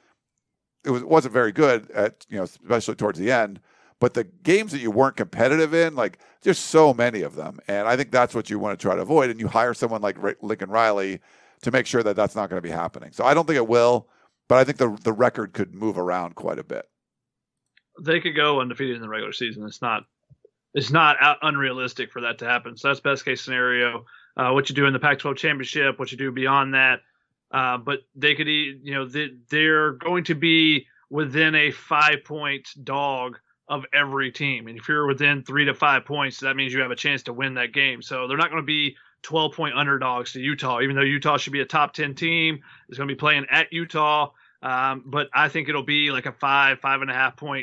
it wasn't very good at, especially towards the end. But the games that you weren't competitive in, like, there's so many of them. And I think that's what you want to try to avoid. And you hire someone like Lincoln Riley to make sure that that's not going to be happening. So I don't think it will, but I think the record could move around quite a bit. They could go undefeated in the regular season. It's not unrealistic for that to happen. So that's best case scenario. What you do in the Pac-12 championship, what you do beyond that. But they could, they're going to be within a 5-point dog of every team. And if you're within 3 to 5 points, that means you have a chance to win that game. So they're not going to be 12-point underdogs to Utah, even though Utah should be a top 10 team. Is going to be playing at Utah. But I think it'll be like a 5.5 point,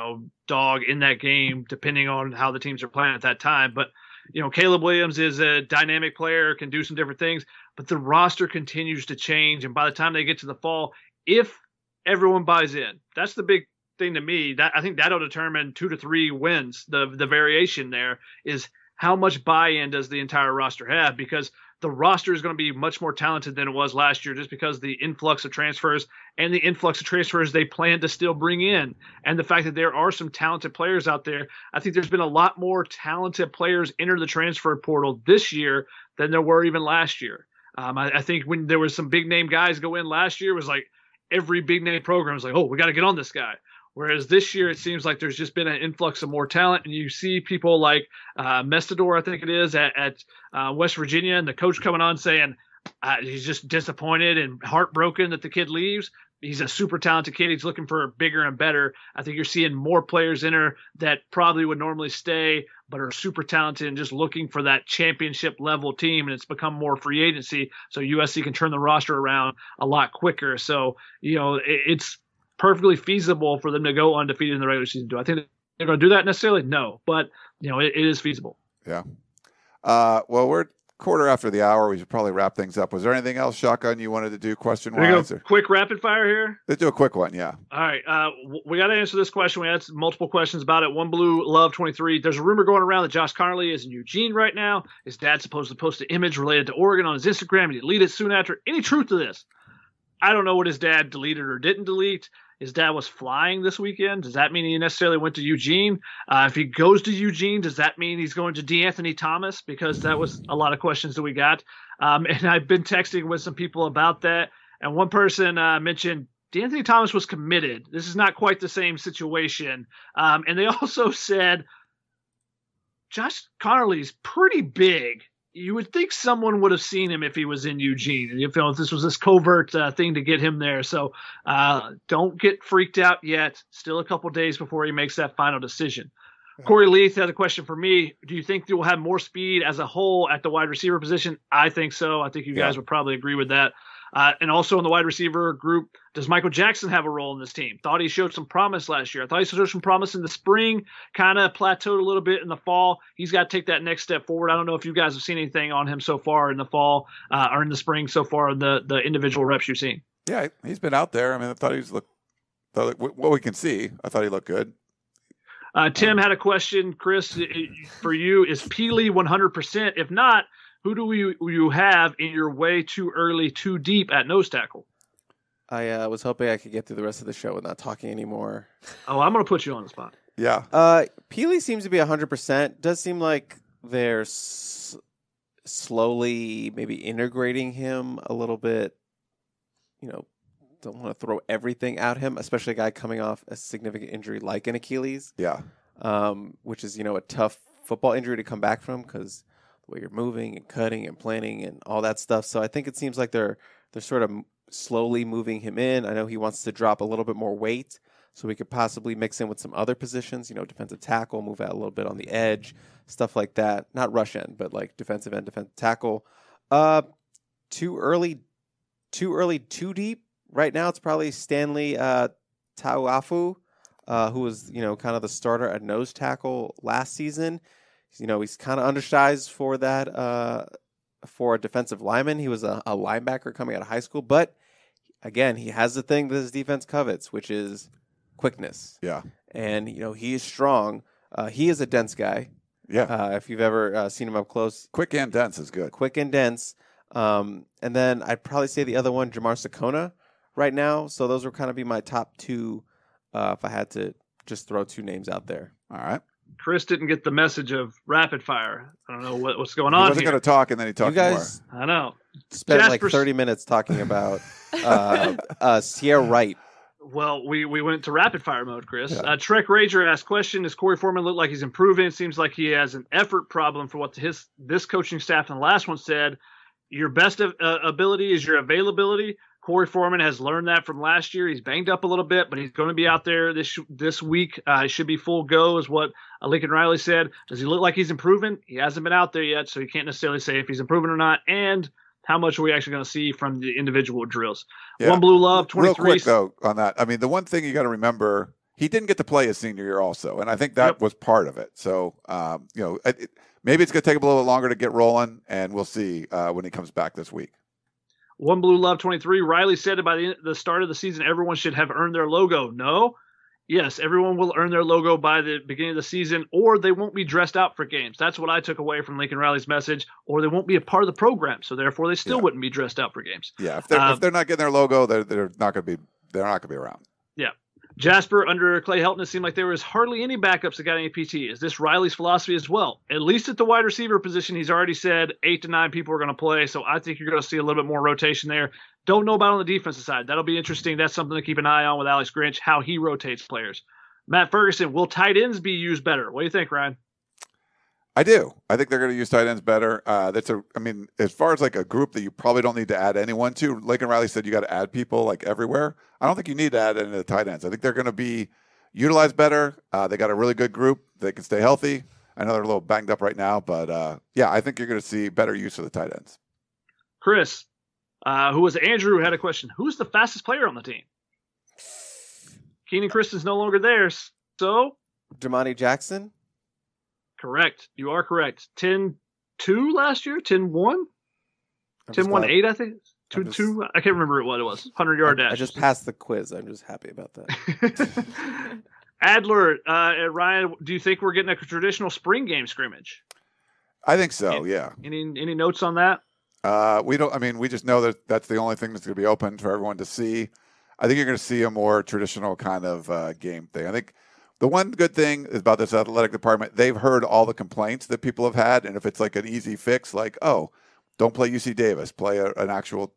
dog in that game, depending on how the teams are playing at that time. But, Caleb Williams is a dynamic player, can do some different things, but the roster continues to change. And by the time they get to the fall, if everyone buys in, that's the big thing to me. That I think that'll determine 2 to 3 wins. The variation there is how much buy-in does the entire roster have, because the roster is going to be much more talented than it was last year, just because the influx of transfers and the influx of transfers they plan to still bring in, and the fact that there are some talented players out there. I think there's been a lot more talented players enter the transfer portal this year than there were even last year. I think when there was some big name guys go in last year, it was like every big name program was like, oh, we got to get on this guy. Whereas this year, it seems like there's just been an influx of more talent, and you see people like Mestador, I think it is, at West Virginia, and the coach coming on saying he's just disappointed and heartbroken that the kid leaves. He's a super talented kid. He's looking for bigger and better. I think you're seeing more players enter that probably would normally stay, but are super talented and just looking for that championship level team. And it's become more free agency, so USC can turn the roster around a lot quicker. So, it's perfectly feasible for them to go undefeated in the regular season. Do I think they're going to do that necessarily? No, but it is feasible. Yeah. Well, we're quarter after the hour. We should probably wrap things up. Was there anything else, Shotgun, you wanted to do question-wise? Quick rapid fire here. Let's do a quick one. Yeah. All right. We got to answer this question. We had multiple questions about it. One Blue Love 23. There's a rumor going around that Josh Conerly is in Eugene right now. His dad's supposed to post an image related to Oregon on his Instagram, and he deleted it soon after. Any truth to this? I don't know what his dad deleted or didn't delete. His dad was flying this weekend. Does that mean he necessarily went to Eugene? If he goes to Eugene, does that mean he's going to DeAnthony Thomas? Because that was a lot of questions that we got. And I've been texting with some people about that. And one person mentioned DeAnthony Thomas was committed. This is not quite the same situation. And they also said Josh Conerly's pretty big. You would think someone would have seen him if he was in Eugene, and if this was this covert thing to get him there. So don't get freaked out yet. Still a couple days before he makes that final decision. Corey Leith had a question for me. Do you think they will have more speed as a whole at the wide receiver position? I think so. I think you guys would probably agree with that. And also in the wide receiver group, does Michael Jackson have a role in this team? Thought he showed some promise last year. I thought he showed some promise in the spring, kind of plateaued a little bit in the fall. He's got to take that next step forward. I don't know if you guys have seen anything on him so far in the fall or in the spring so far, the individual reps you've seen. Yeah, he's been out there. I mean, I thought what we can see, I thought he looked good. Tim had a question, Chris, for you. Is Peely 100%? If not, who do you have in your way too early, too deep at nose tackle? I was hoping I could get through the rest of the show without talking anymore. Oh, I'm going to put you on the spot. Yeah. Peely seems to be 100%. Does seem like they're slowly maybe integrating him a little bit. Don't want to throw everything at him, especially a guy coming off a significant injury like an Achilles. Yeah. Which is, a tough football injury to come back from because the way you're moving and cutting and planning and all that stuff. So I think it seems like they're sort of slowly moving him in. I know he wants to drop a little bit more weight, so we could possibly mix in with some other positions, defensive tackle, move out a little bit on the edge, stuff like that. Not rush end, but like defensive end, defensive tackle. Too early, too deep. Right now, it's probably Stanley Tauafu, who was, kind of the starter at nose tackle last season. He's kind of undersized for that, for a defensive lineman. He was a linebacker coming out of high school. But, again, he has the thing that his defense covets, which is quickness. Yeah. And, he is strong. He is a dense guy. Yeah. If you've ever seen him up close. Quick and dense is good. Quick and dense. And then I'd probably say the other one, Jamar Sakona, right now. So those would kind of be my top two if I had to just throw two names out there. All right. Chris didn't get the message of rapid fire. I don't know what's going on. He wasn't going to talk, and then he talked you guys more. I know. Spent like 30 minutes talking about Sierra Wright. Well, we went to rapid fire mode, Chris. Yeah. Trek Rager asked question: does Corey Foreman look like he's improving? It seems like he has an effort problem for what this coaching staff and the last one said. Your best ability is your availability. Corey Foreman has learned that from last year. He's banged up a little bit, but he's going to be out there this week. He should be full go, is what Lincoln Riley said. Does he look like he's improving? He hasn't been out there yet, so you can't necessarily say if he's improving or not. And how much are we actually going to see from the individual drills? Yeah. One Blue Love, 23. Real quick, though, on that. I mean, the one thing you got to remember, he didn't get to play his senior year also, and I think that was part of it. So, maybe it's going to take a little bit longer to get rolling, and we'll see when he comes back this week. One Blue Love 23. Riley said that by the start of the season, everyone should have earned their logo. No. Yes, everyone will earn their logo by the beginning of the season, or they won't be dressed out for games. That's what I took away from Lincoln Riley's message, or they won't be a part of the program, so therefore they still wouldn't be dressed out for games. Yeah, if they're not getting their logo, they're not going to be around. Yeah. Jasper, under Clay Helton, it seemed like there was hardly any backups that got any PT. Is this Riley's philosophy as well? At least at the wide receiver position, he's already said 8 to 9 people are going to play, so I think you're going to see a little bit more rotation there. Don't know about on the defensive side. That'll be interesting. That's something to keep an eye on with Alex Grinch, how he rotates players. Matt Ferguson, will tight ends be used better? What do you think, Ryan? I do. I think they're going to use tight ends better. As far as like a group that you probably don't need to add anyone to, Lincoln Riley said you got to add people like everywhere. I don't think you need to add any of the tight ends. I think they're going to be utilized better. They got a really good group. They can stay healthy. I know they're a little banged up right now, but I think you're going to see better use of the tight ends. Chris, who was Andrew, had a question. Who's the fastest player on the team? Keenan Kristen's no longer there, so? Jamani Jackson? Correct. You are correct. 10-2 last year? 10-1? 10-1-8, I think. 2-2? I can't remember what it was. 100-yard dash. I just passed the quiz. I'm just happy about that. Adler, Ryan, do you think we're getting a traditional spring game scrimmage? I think so, yeah. Any notes on that? We don't. I mean, we just know that that's the only thing that's going to be open for everyone to see. I think you're going to see a more traditional kind of game thing. I think the one good thing is about this athletic department, they've heard all the complaints that people have had, and if it's like an easy fix, like, oh, don't play UC Davis, play an actual,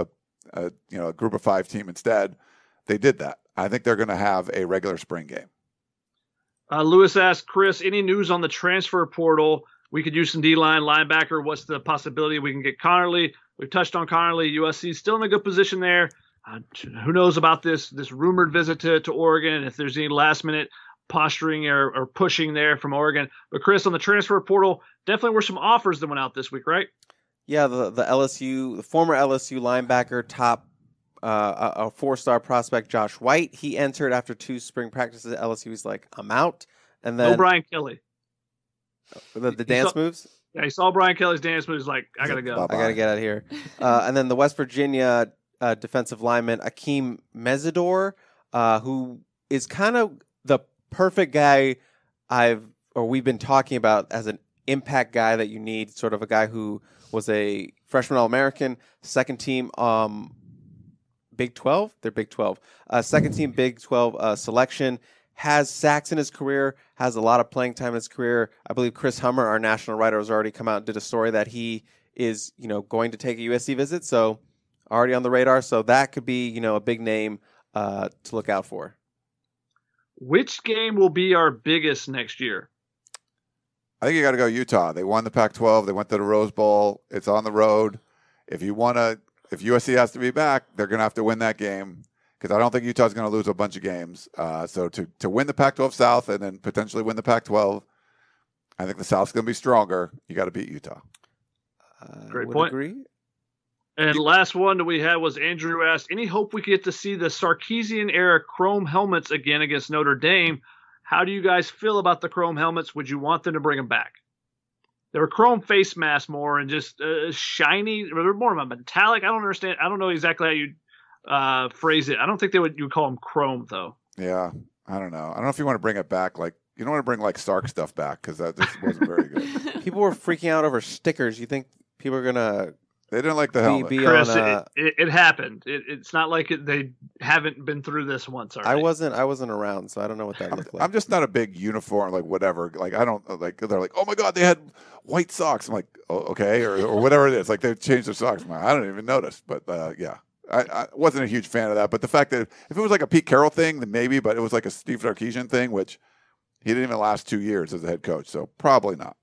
a group of 5 team instead, they did that. I think they're going to have a regular spring game. Lewis asked, Chris, any news on the transfer portal? We could use some D-line, linebacker. What's the possibility we can get Connerly? We've touched on Connerly. USC is still in a good position there. Who knows about this rumored visit to Oregon, if there's any last-minute posturing or pushing there from Oregon. But, Chris, on the transfer portal, definitely were some offers that went out this week, right? Yeah, the former LSU linebacker, top a 4-star prospect, Josh White. He entered after 2 spring practices at LSU. He's like, I'm out. And then Brian Kelly. The dance moves? Yeah, he saw Brian Kelly's dance moves, like, I got to go. Bye-bye. I got to get out of here. And then the West Virginia defensive lineman, Akeem Mesidor, who is kind of the perfect guy we've been talking about as an impact guy that you need, sort of a guy who was a freshman All-American, second team Big 12? They're Big 12. Second team Big 12 selection. Has sacks in his career, has a lot of playing time in his career. I believe Chris Hummer, our national writer, has already come out and did a story that he is, going to take a USC visit. So already on the radar. So that could be, a big name to look out for. Which game will be our biggest next year? I think you got to go Utah. They won the Pac-12. They went to the Rose Bowl. It's on the road. If USC has to be back, they're going to have to win that game. Because I don't think Utah's going to lose a bunch of games. So to win the Pac-12 South and then potentially win the Pac-12, I think the South's going to be stronger. You got to beat Utah. Great point. Agree. And last one that we had was Andrew asked, any hope we get to see the Sarkisian-era chrome helmets again against Notre Dame? How do you guys feel about the chrome helmets? Would you want them to bring them back? They were chrome face masks more and just shiny. They're more of a metallic. I don't understand. I don't know exactly how you phrase it. I don't think you would call them chrome though. Yeah, I don't know. I don't know if you want to bring it back. Like, you don't want to bring like Sark stuff back because that just wasn't very good. People were freaking out over stickers. You think people are gonna? They didn't like the helmet. Chris, it happened. It's not like they haven't been through this once already. I wasn't around, so I don't know what that looked like. I'm just not a big uniform, like whatever. Like I don't like. They're like, oh my god, they had white socks. I'm like, oh, okay, or whatever it is. Like they changed their socks. I'm like, I don't even notice. But yeah. I wasn't a huge fan of that, but the fact that if it was like a Pete Carroll thing, then maybe, but it was like a Steve Sarkisian thing, which he didn't even last 2 years as a head coach, so probably not.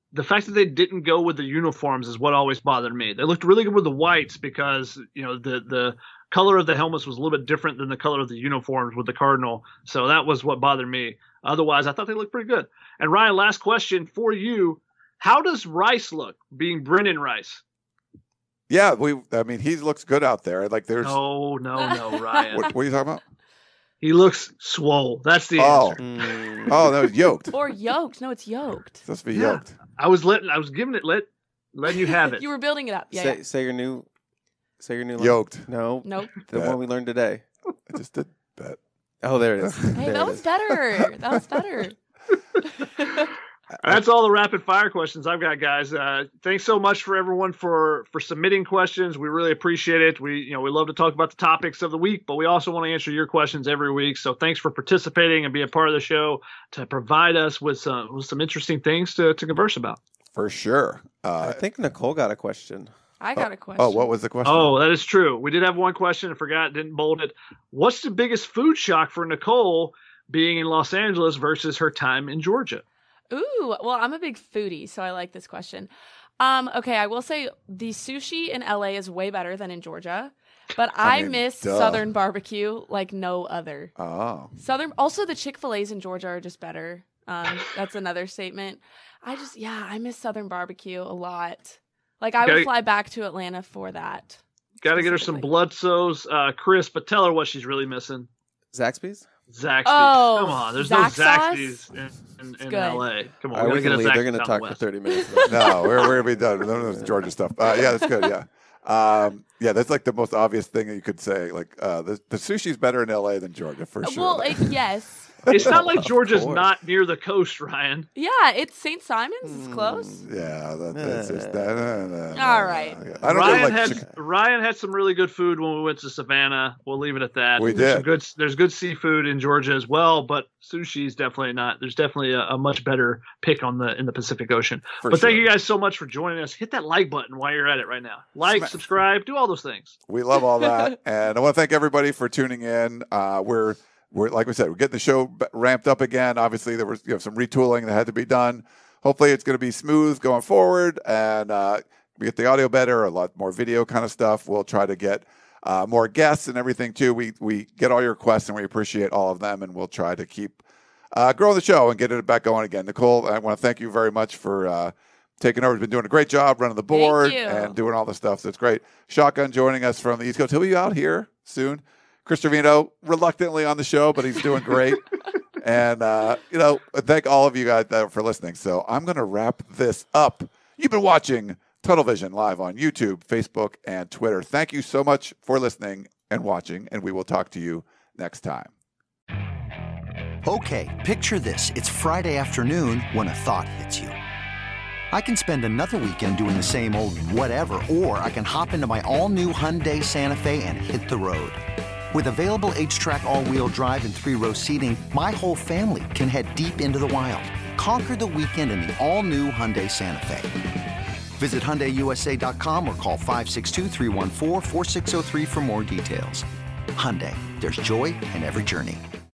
the fact that they didn't go with the uniforms is what always bothered me. They looked really good with the whites because, you know, the color of the helmets was a little bit different than the color of the uniforms with the Cardinal. So that was what bothered me. Otherwise, I thought they looked pretty good. And Ryan, last question for you. How does Rice look, being Brennan Rice? Yeah, he looks good out there. Like there's No, Ryan. What are you talking about? He looks swole. That's the answer. Oh, no, yoked. Or yoked. No, it's yoked. It's supposed to be yoked. I was giving it letting you have it. You were building it up. Yeah. Say your new line. Yoked. No. Nope. The one we learned today. I just did that. Oh, there it is. Hey, that was better. That was better. That's all the rapid fire questions I've got, guys. Thanks so much for everyone for submitting questions. We really appreciate it. We love to talk about the topics of the week, but we also want to answer your questions every week. So thanks for participating and being a part of the show to provide us with some interesting things to converse about. For sure. I think Nicole got a question. I got a question. Oh, what was the question? Oh, that is true. We did have one question. I forgot, didn't bold it. What's the biggest food shock for Nicole being in Los Angeles versus her time in Georgia? Ooh, well, I'm a big foodie, so I like this question. Okay, I will say the sushi in LA is way better than in Georgia, but I miss Southern barbecue like no other. Oh. Also the Chick-fil-A's in Georgia are just better. That's another statement. I miss Southern barbecue a lot. Like I would fly back to Atlanta for that. Got to get her some Bloodso's crisp, but tell her what she's really missing. Zaxby's? Zaxby's. Oh, come on. There's Zax no Zaxby's in LA. Come on. They're going to talk for 30 minutes. No, we're going to be done. None of this Georgia stuff. Yeah, that's good. Yeah. That's like the most obvious thing that you could say. Like the sushi's better in LA than Georgia for sure. Well, yes. It's not like Georgia's not near the coast, Ryan. Yeah, it's St. Simon's. It's close. Yeah, that's just that. All right. I don't Ryan had some really good food when we went to Savannah. We'll leave it at that. We did. There's good seafood in Georgia as well, but sushi's definitely not. There's definitely a much better pick in the Pacific Ocean. Thank you guys so much for joining us. Hit that like button while you're at it right now. Like, subscribe, do all those things. We love all that, and I want to thank everybody for tuning in. We're like we said, we're getting the show ramped up again. Obviously, there was some retooling that had to be done. Hopefully, it's going to be smooth going forward, and we get the audio better, a lot more video kind of stuff. We'll try to get more guests and everything too. We get all your requests, and we appreciate all of them, and we'll try to keep growing the show and get it back going again. Nicole, I want to thank you very much for taking over. You've been doing a great job running the board and doing all the stuff. So it's great. Shotgun joining us from the East Coast. He'll be out here soon. Chris Trevino, reluctantly on the show, but he's doing great. And, thank all of you guys for listening. So I'm going to wrap this up. You've been watching Tunnel Vision live on YouTube, Facebook, and Twitter. Thank you so much for listening and watching, and we will talk to you next time. Okay, picture this. It's Friday afternoon when a thought hits you. I can spend another weekend doing the same old whatever, or I can hop into my all-new Hyundai Santa Fe and hit the road. With available H-Track all-wheel drive and 3-row seating, my whole family can head deep into the wild. Conquer the weekend in the all-new Hyundai Santa Fe. Visit HyundaiUSA.com or call 562-314-4603 for more details. Hyundai, there's joy in every journey.